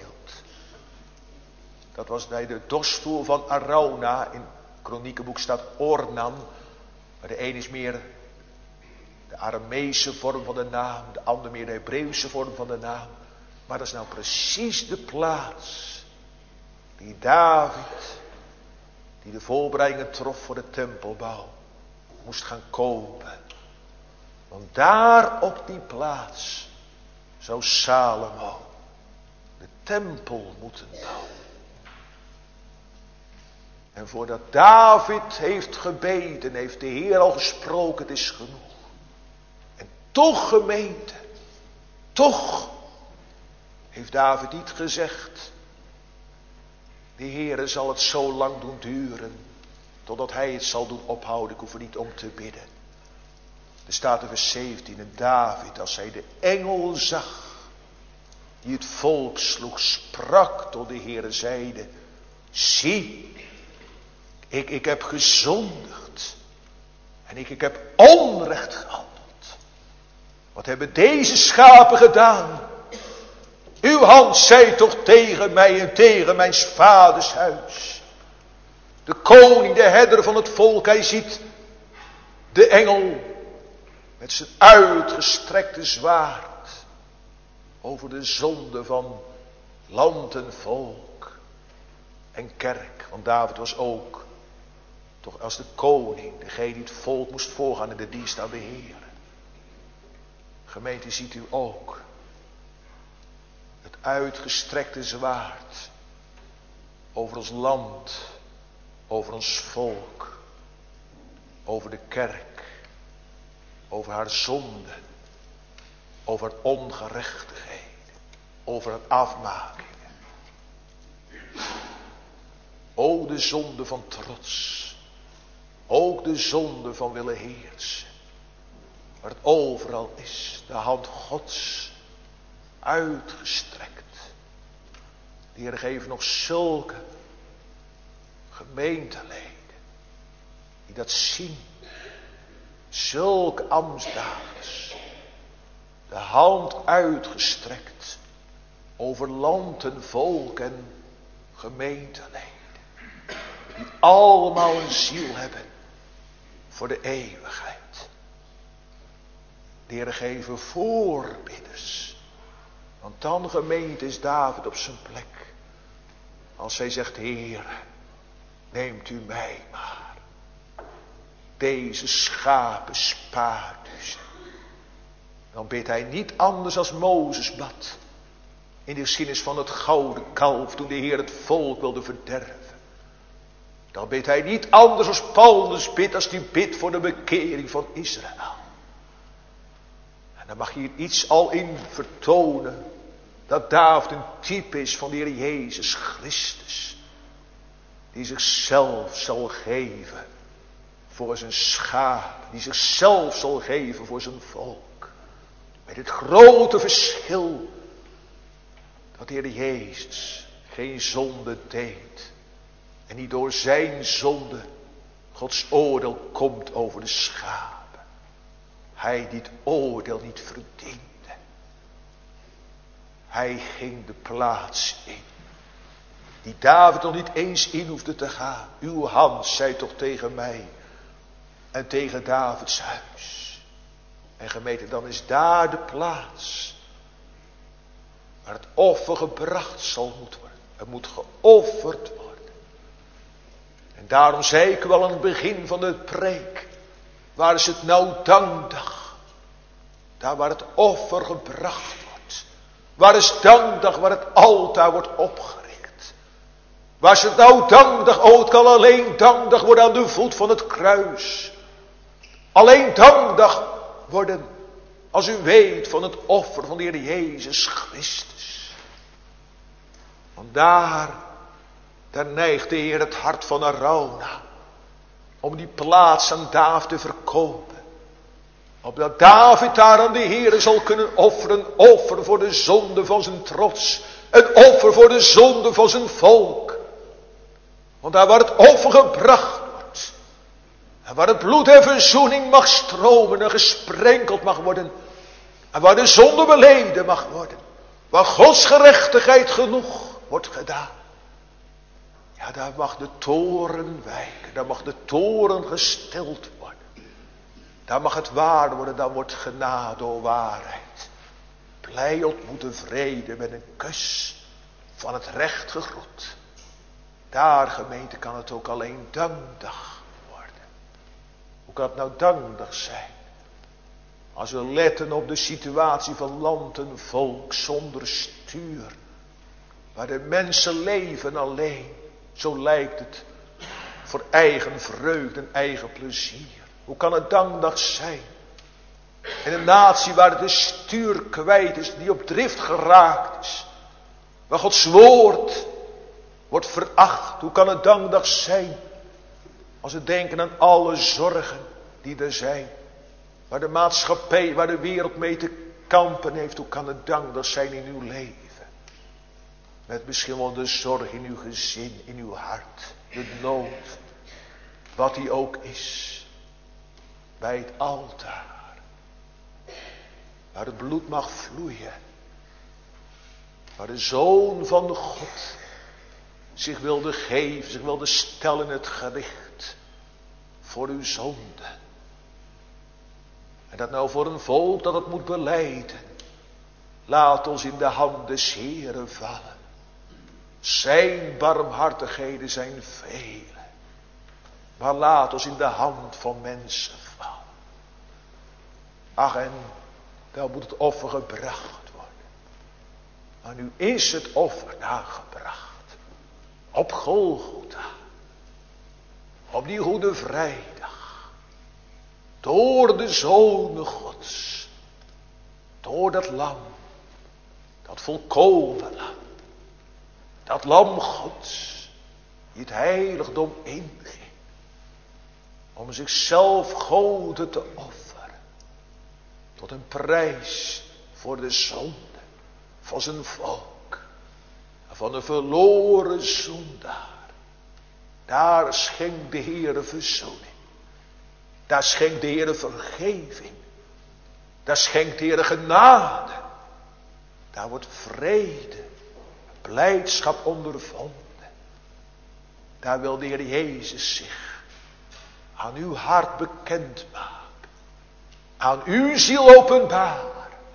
Dat was bij de dorstpoel van Arauna. In het Kroniekenboek staat Ornan. Maar de een is meer de Arameese vorm van de naam. De ander meer de Hebreeuwse vorm van de naam. Maar dat is nou precies de plaats die David, die de voorbereidingen trof voor de tempelbouw, moest gaan kopen. Want daar op die plaats zou Salomo de tempel moeten bouwen. En voordat David heeft gebeden, heeft de Heer al gesproken, het is genoeg. En toch, gemeente, toch heeft David niet gezegd, de Heere zal het zo lang doen duren, totdat hij het zal doen ophouden. Ik hoef er niet om te bidden. Er staat in vers 17, en David, als hij de engel zag, die het volk sloeg, sprak tot de Heere, zeide, zie, ik heb gezondigd, en ik heb onrecht gehandeld. Wat hebben deze schapen gedaan? Uw hand zei toch tegen mij en tegen mijn vaders huis. De koning, de herder van het volk, hij ziet de engel met zijn uitgestrekte zwaard over de zonde van land en volk en kerk. Want David was ook toch als de koning, degene die het volk moest voorgaan in de dienst aan de Heer. Gemeente, ziet u ook het uitgestrekte zwaard over ons land, over ons volk, over de kerk, over haar zonde, over ongerechtigheden, over het afmakingen. O, de zonde van trots, ook de zonde van willen heersen, waar het overal is, de hand Gods uitgestrekt. De Heer geeft nog zulke gemeenteleden die dat zien, zulke ambtsdragers, de hand uitgestrekt over land en volk en gemeenteleden. Die allemaal een ziel hebben voor de eeuwigheid. De Heer geven voorbidders. Want dan gemeente is David op zijn plek. Als hij zegt, Heer, neemt u mij maar. Deze schapen spaart u ze. Dan bidt hij niet anders als Mozes bad. In de geschiedenis van het gouden kalf, toen de Heer het volk wilde verderven. Dan bidt hij niet anders als Paulus bidt, als die bidt voor de bekering van Israël. En dan mag je hier iets al in vertonen. Dat David een type is van de Heer Jezus Christus. Die zichzelf zal geven voor zijn schaap. Die zichzelf zal geven voor zijn volk. Met het grote verschil dat de Heer Jezus geen zonde deed. En niet door zijn zonde Gods oordeel komt over de schapen. Hij die het oordeel niet verdiende. Hij ging de plaats in. Die David nog niet eens in hoefde te gaan. Uw hand zei toch tegen mij. En tegen Davids huis. En gemeente, dan is daar de plaats. Waar het offer gebracht zal moeten worden. Het moet geofferd worden. En daarom zei ik wel aan het begin van de preek. Waar is het nou dankdag? Daar waar het offer gebracht wordt. Waar is dankdag waar het altaar wordt opgericht? Waar is het nou dankdag? Oh, het kan alleen dankdag worden aan de voet van het kruis. Alleen dankdag worden als u weet van het offer van de Heer Jezus Christus. Want daar neigt de Heer het hart van Arauna om die plaats aan David te verkopen. Opdat David daar aan de Heer zal kunnen offeren. Een offer voor de zonde van zijn trots. Een offer voor de zonde van zijn volk. Want daar waar het offer gebracht wordt. En waar het bloed en verzoening mag stromen en gesprenkeld mag worden. En waar de zonde beleden mag worden. Waar Gods gerechtigheid genoeg wordt gedaan. Ja, daar mag de toren wijken. Daar mag de toren gestild worden. Daar mag het waar worden. Daar wordt genade, o waarheid. Blij ontmoeten vrede met een kus van het recht gegroet. Daar, gemeente, kan het ook alleen dankdag worden. Hoe kan het nou dankdag zijn? Als we letten op de situatie van land en volk zonder stuur. Waar de mensen leven alleen. Zo lijkt het. Voor eigen vreugde en eigen plezier. Hoe kan het dankdag zijn? In een natie waar de stuur kwijt is. Die op drift geraakt is. Waar Gods woord wordt veracht. Hoe kan het dankdag zijn? Als we denken aan alle zorgen die er zijn. Waar de maatschappij, waar de wereld mee te kampen heeft. Hoe kan het dankdag zijn in uw leven? Met misschien wel de zorg in uw gezin, in uw hart. De nood. Wat die ook is. Bij het altaar. Waar het bloed mag vloeien. Waar de Zoon van de God zich wilde geven, zich wilde stellen in het gericht. Voor uw zonde. En dat nou voor een volk dat het moet belijden. Laat ons in de hand des Heeren vallen. Zijn barmhartigheden zijn vele. Maar laat ons in de hand van mensen vallen. Ach, en dan moet het offer gebracht worden. Maar nu is het offer daar gebracht. Op Golgotha. Op die Goede Vrijdag. Door de Zonen Gods. Door dat lam. Dat volkomen lam. Dat lam Gods. Die het heiligdom inging. Om zichzelf goden te offeren. Tot een prijs voor de zonde. Van zijn volk. Van een verloren zondaar. Daar schenkt de Heere verzoening. Daar schenkt de Heere vergeving. Daar schenkt de Heere genade. Daar wordt vrede. blijdschap ondervonden. Daar wil de Heer Jezus zich aan uw hart bekendmaken. Aan uw ziel openbaar.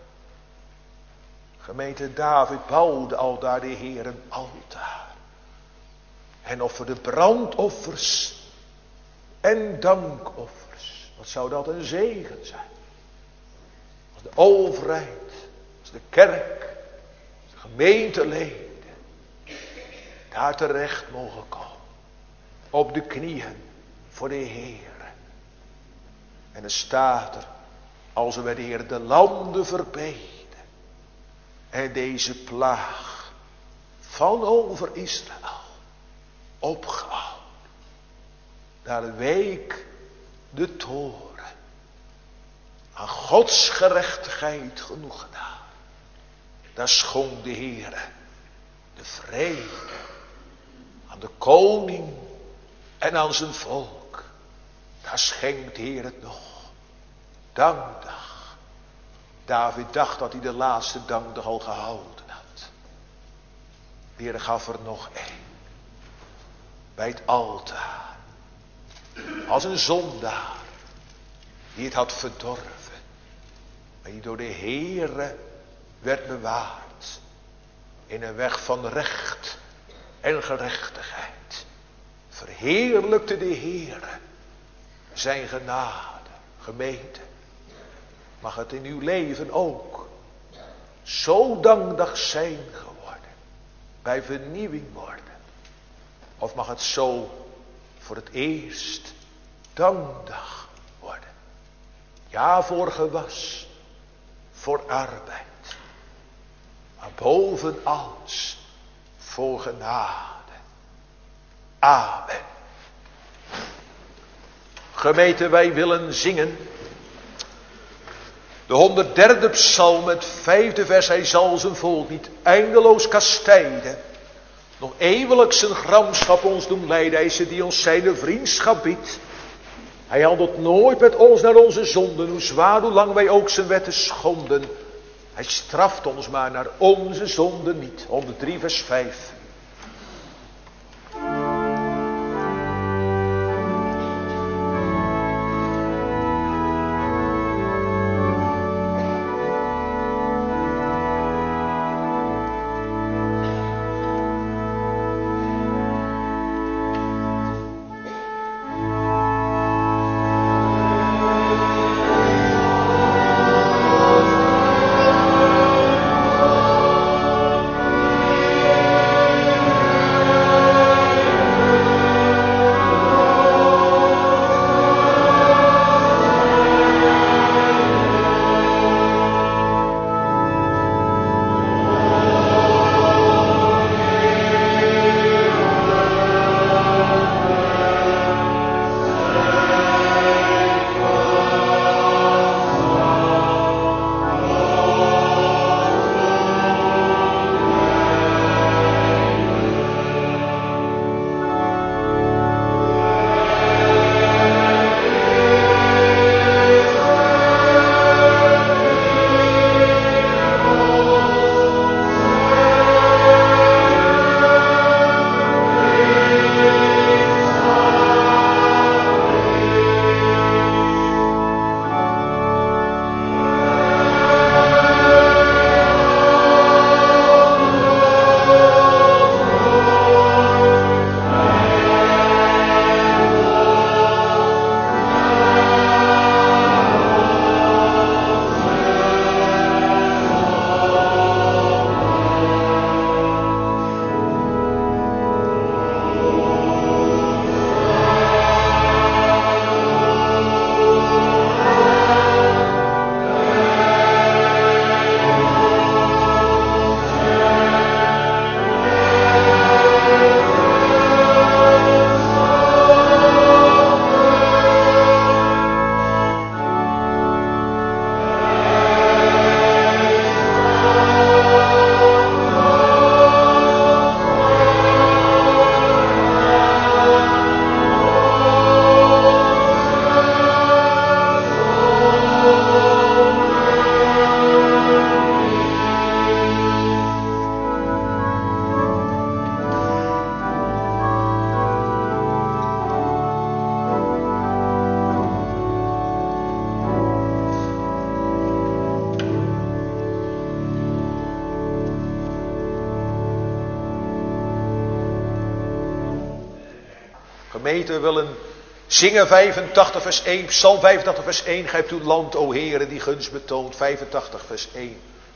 Gemeente David bouwde al daar de Heer een altaar. En offerde brandoffers en dankoffers. Wat zou dat een zegen zijn. Als de overheid, als de kerk, als de gemeenteleden daar terecht mogen komen. Op de knieën voor de Heer. En er staat er, als we de Heer de landen verbeden. En deze plaag van over Israël opgehouden. Daar week de toren. Aan Gods gerechtigheid genoeg gedaan. Daar schonk de Heer de vrede aan de koning en aan zijn volk. Daar schenkt de Heer het nog. Dankdag. David dacht dat hij de laatste dankdag al gehouden had. De Heer gaf er nog één. Bij het altaar. Als een zondaar. Die het had verdorven. Maar die door de Heere werd bewaard. In een weg van recht en gerechtigheid. Verheerlijkte de Heere zijn genade. Gemeente. Mag het in uw leven ook zo dankdag zijn geworden. Bij vernieuwing worden. Of mag het zo voor het eerst dankdag worden. Ja, voor gewas. Voor arbeid. Maar boven alles voor genade. Amen. Gemeente, wij willen zingen. De 103e psalm, het 5e vers. Hij zal zijn volk niet eindeloos kastijden. Nog eeuwelijk zijn gramschap ons doen leiden. Hij is het die ons zijn vriendschap biedt. Hij handelt nooit met ons naar onze zonden. Hoe zwaar, hoe lang wij ook zijn wetten schonden. Hij straft ons maar naar onze zonden niet. 103 vers 5. Gemeente, we willen zingen 85 vers 1. Psalm 85 vers 1. Gij hebt uw land, o Heere, die gunst betoont. 85 vers 1.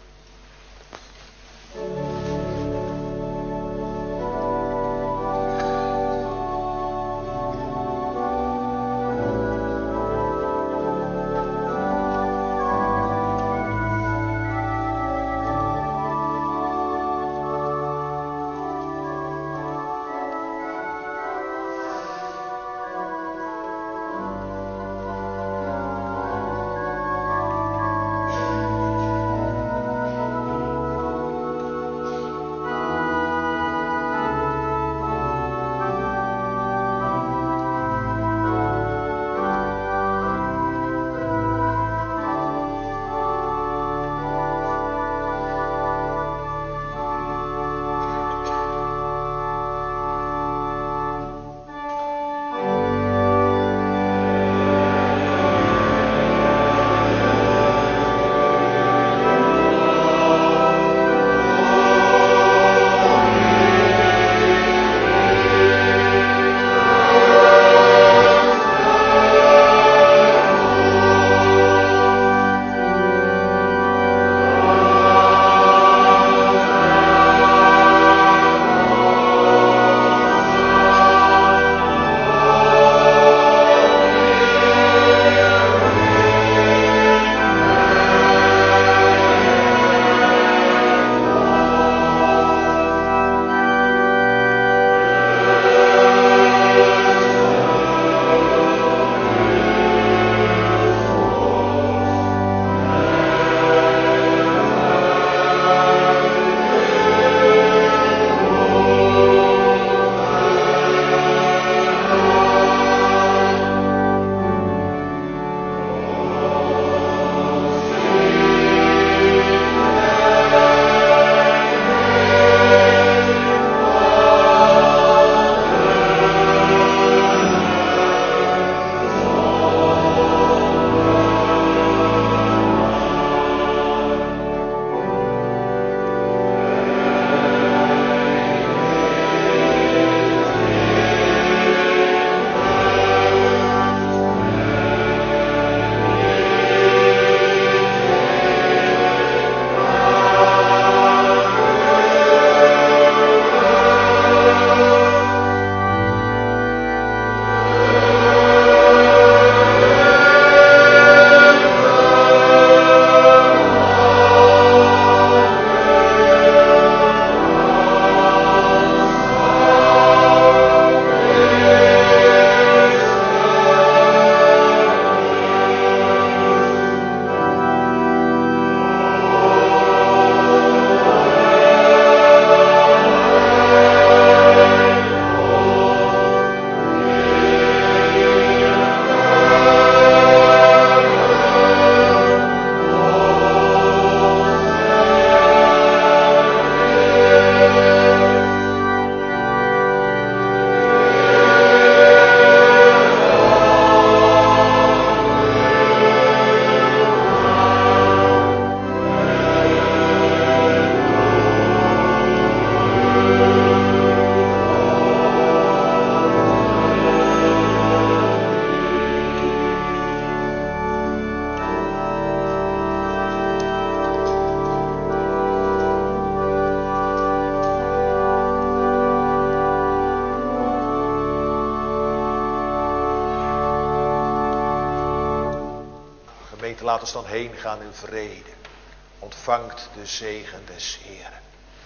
Laat ons dan heen gaan in vrede. Ontvangt de zegen des Heeren.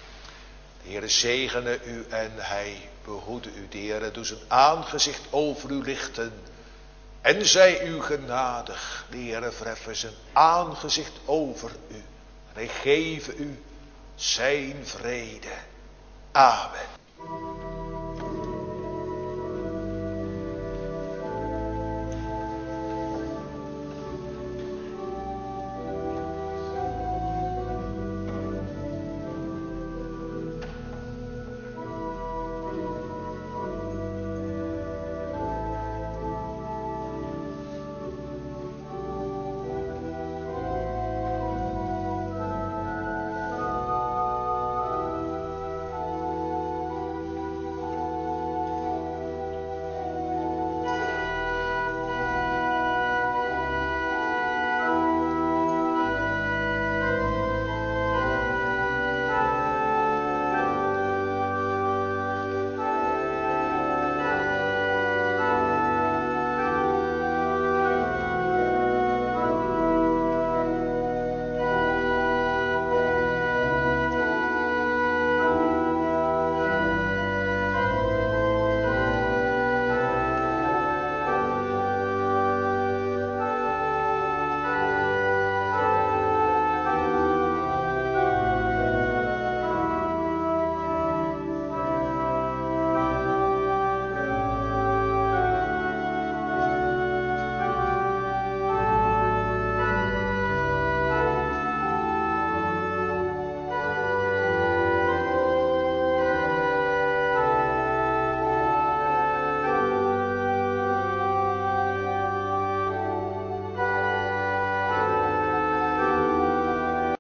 De Heere zegene u en hij behoede u. De Heere doe zijn aangezicht over u lichten en zij u genadig. De Heere verheffen zijn aangezicht over u en hij geven u zijn vrede. Amen.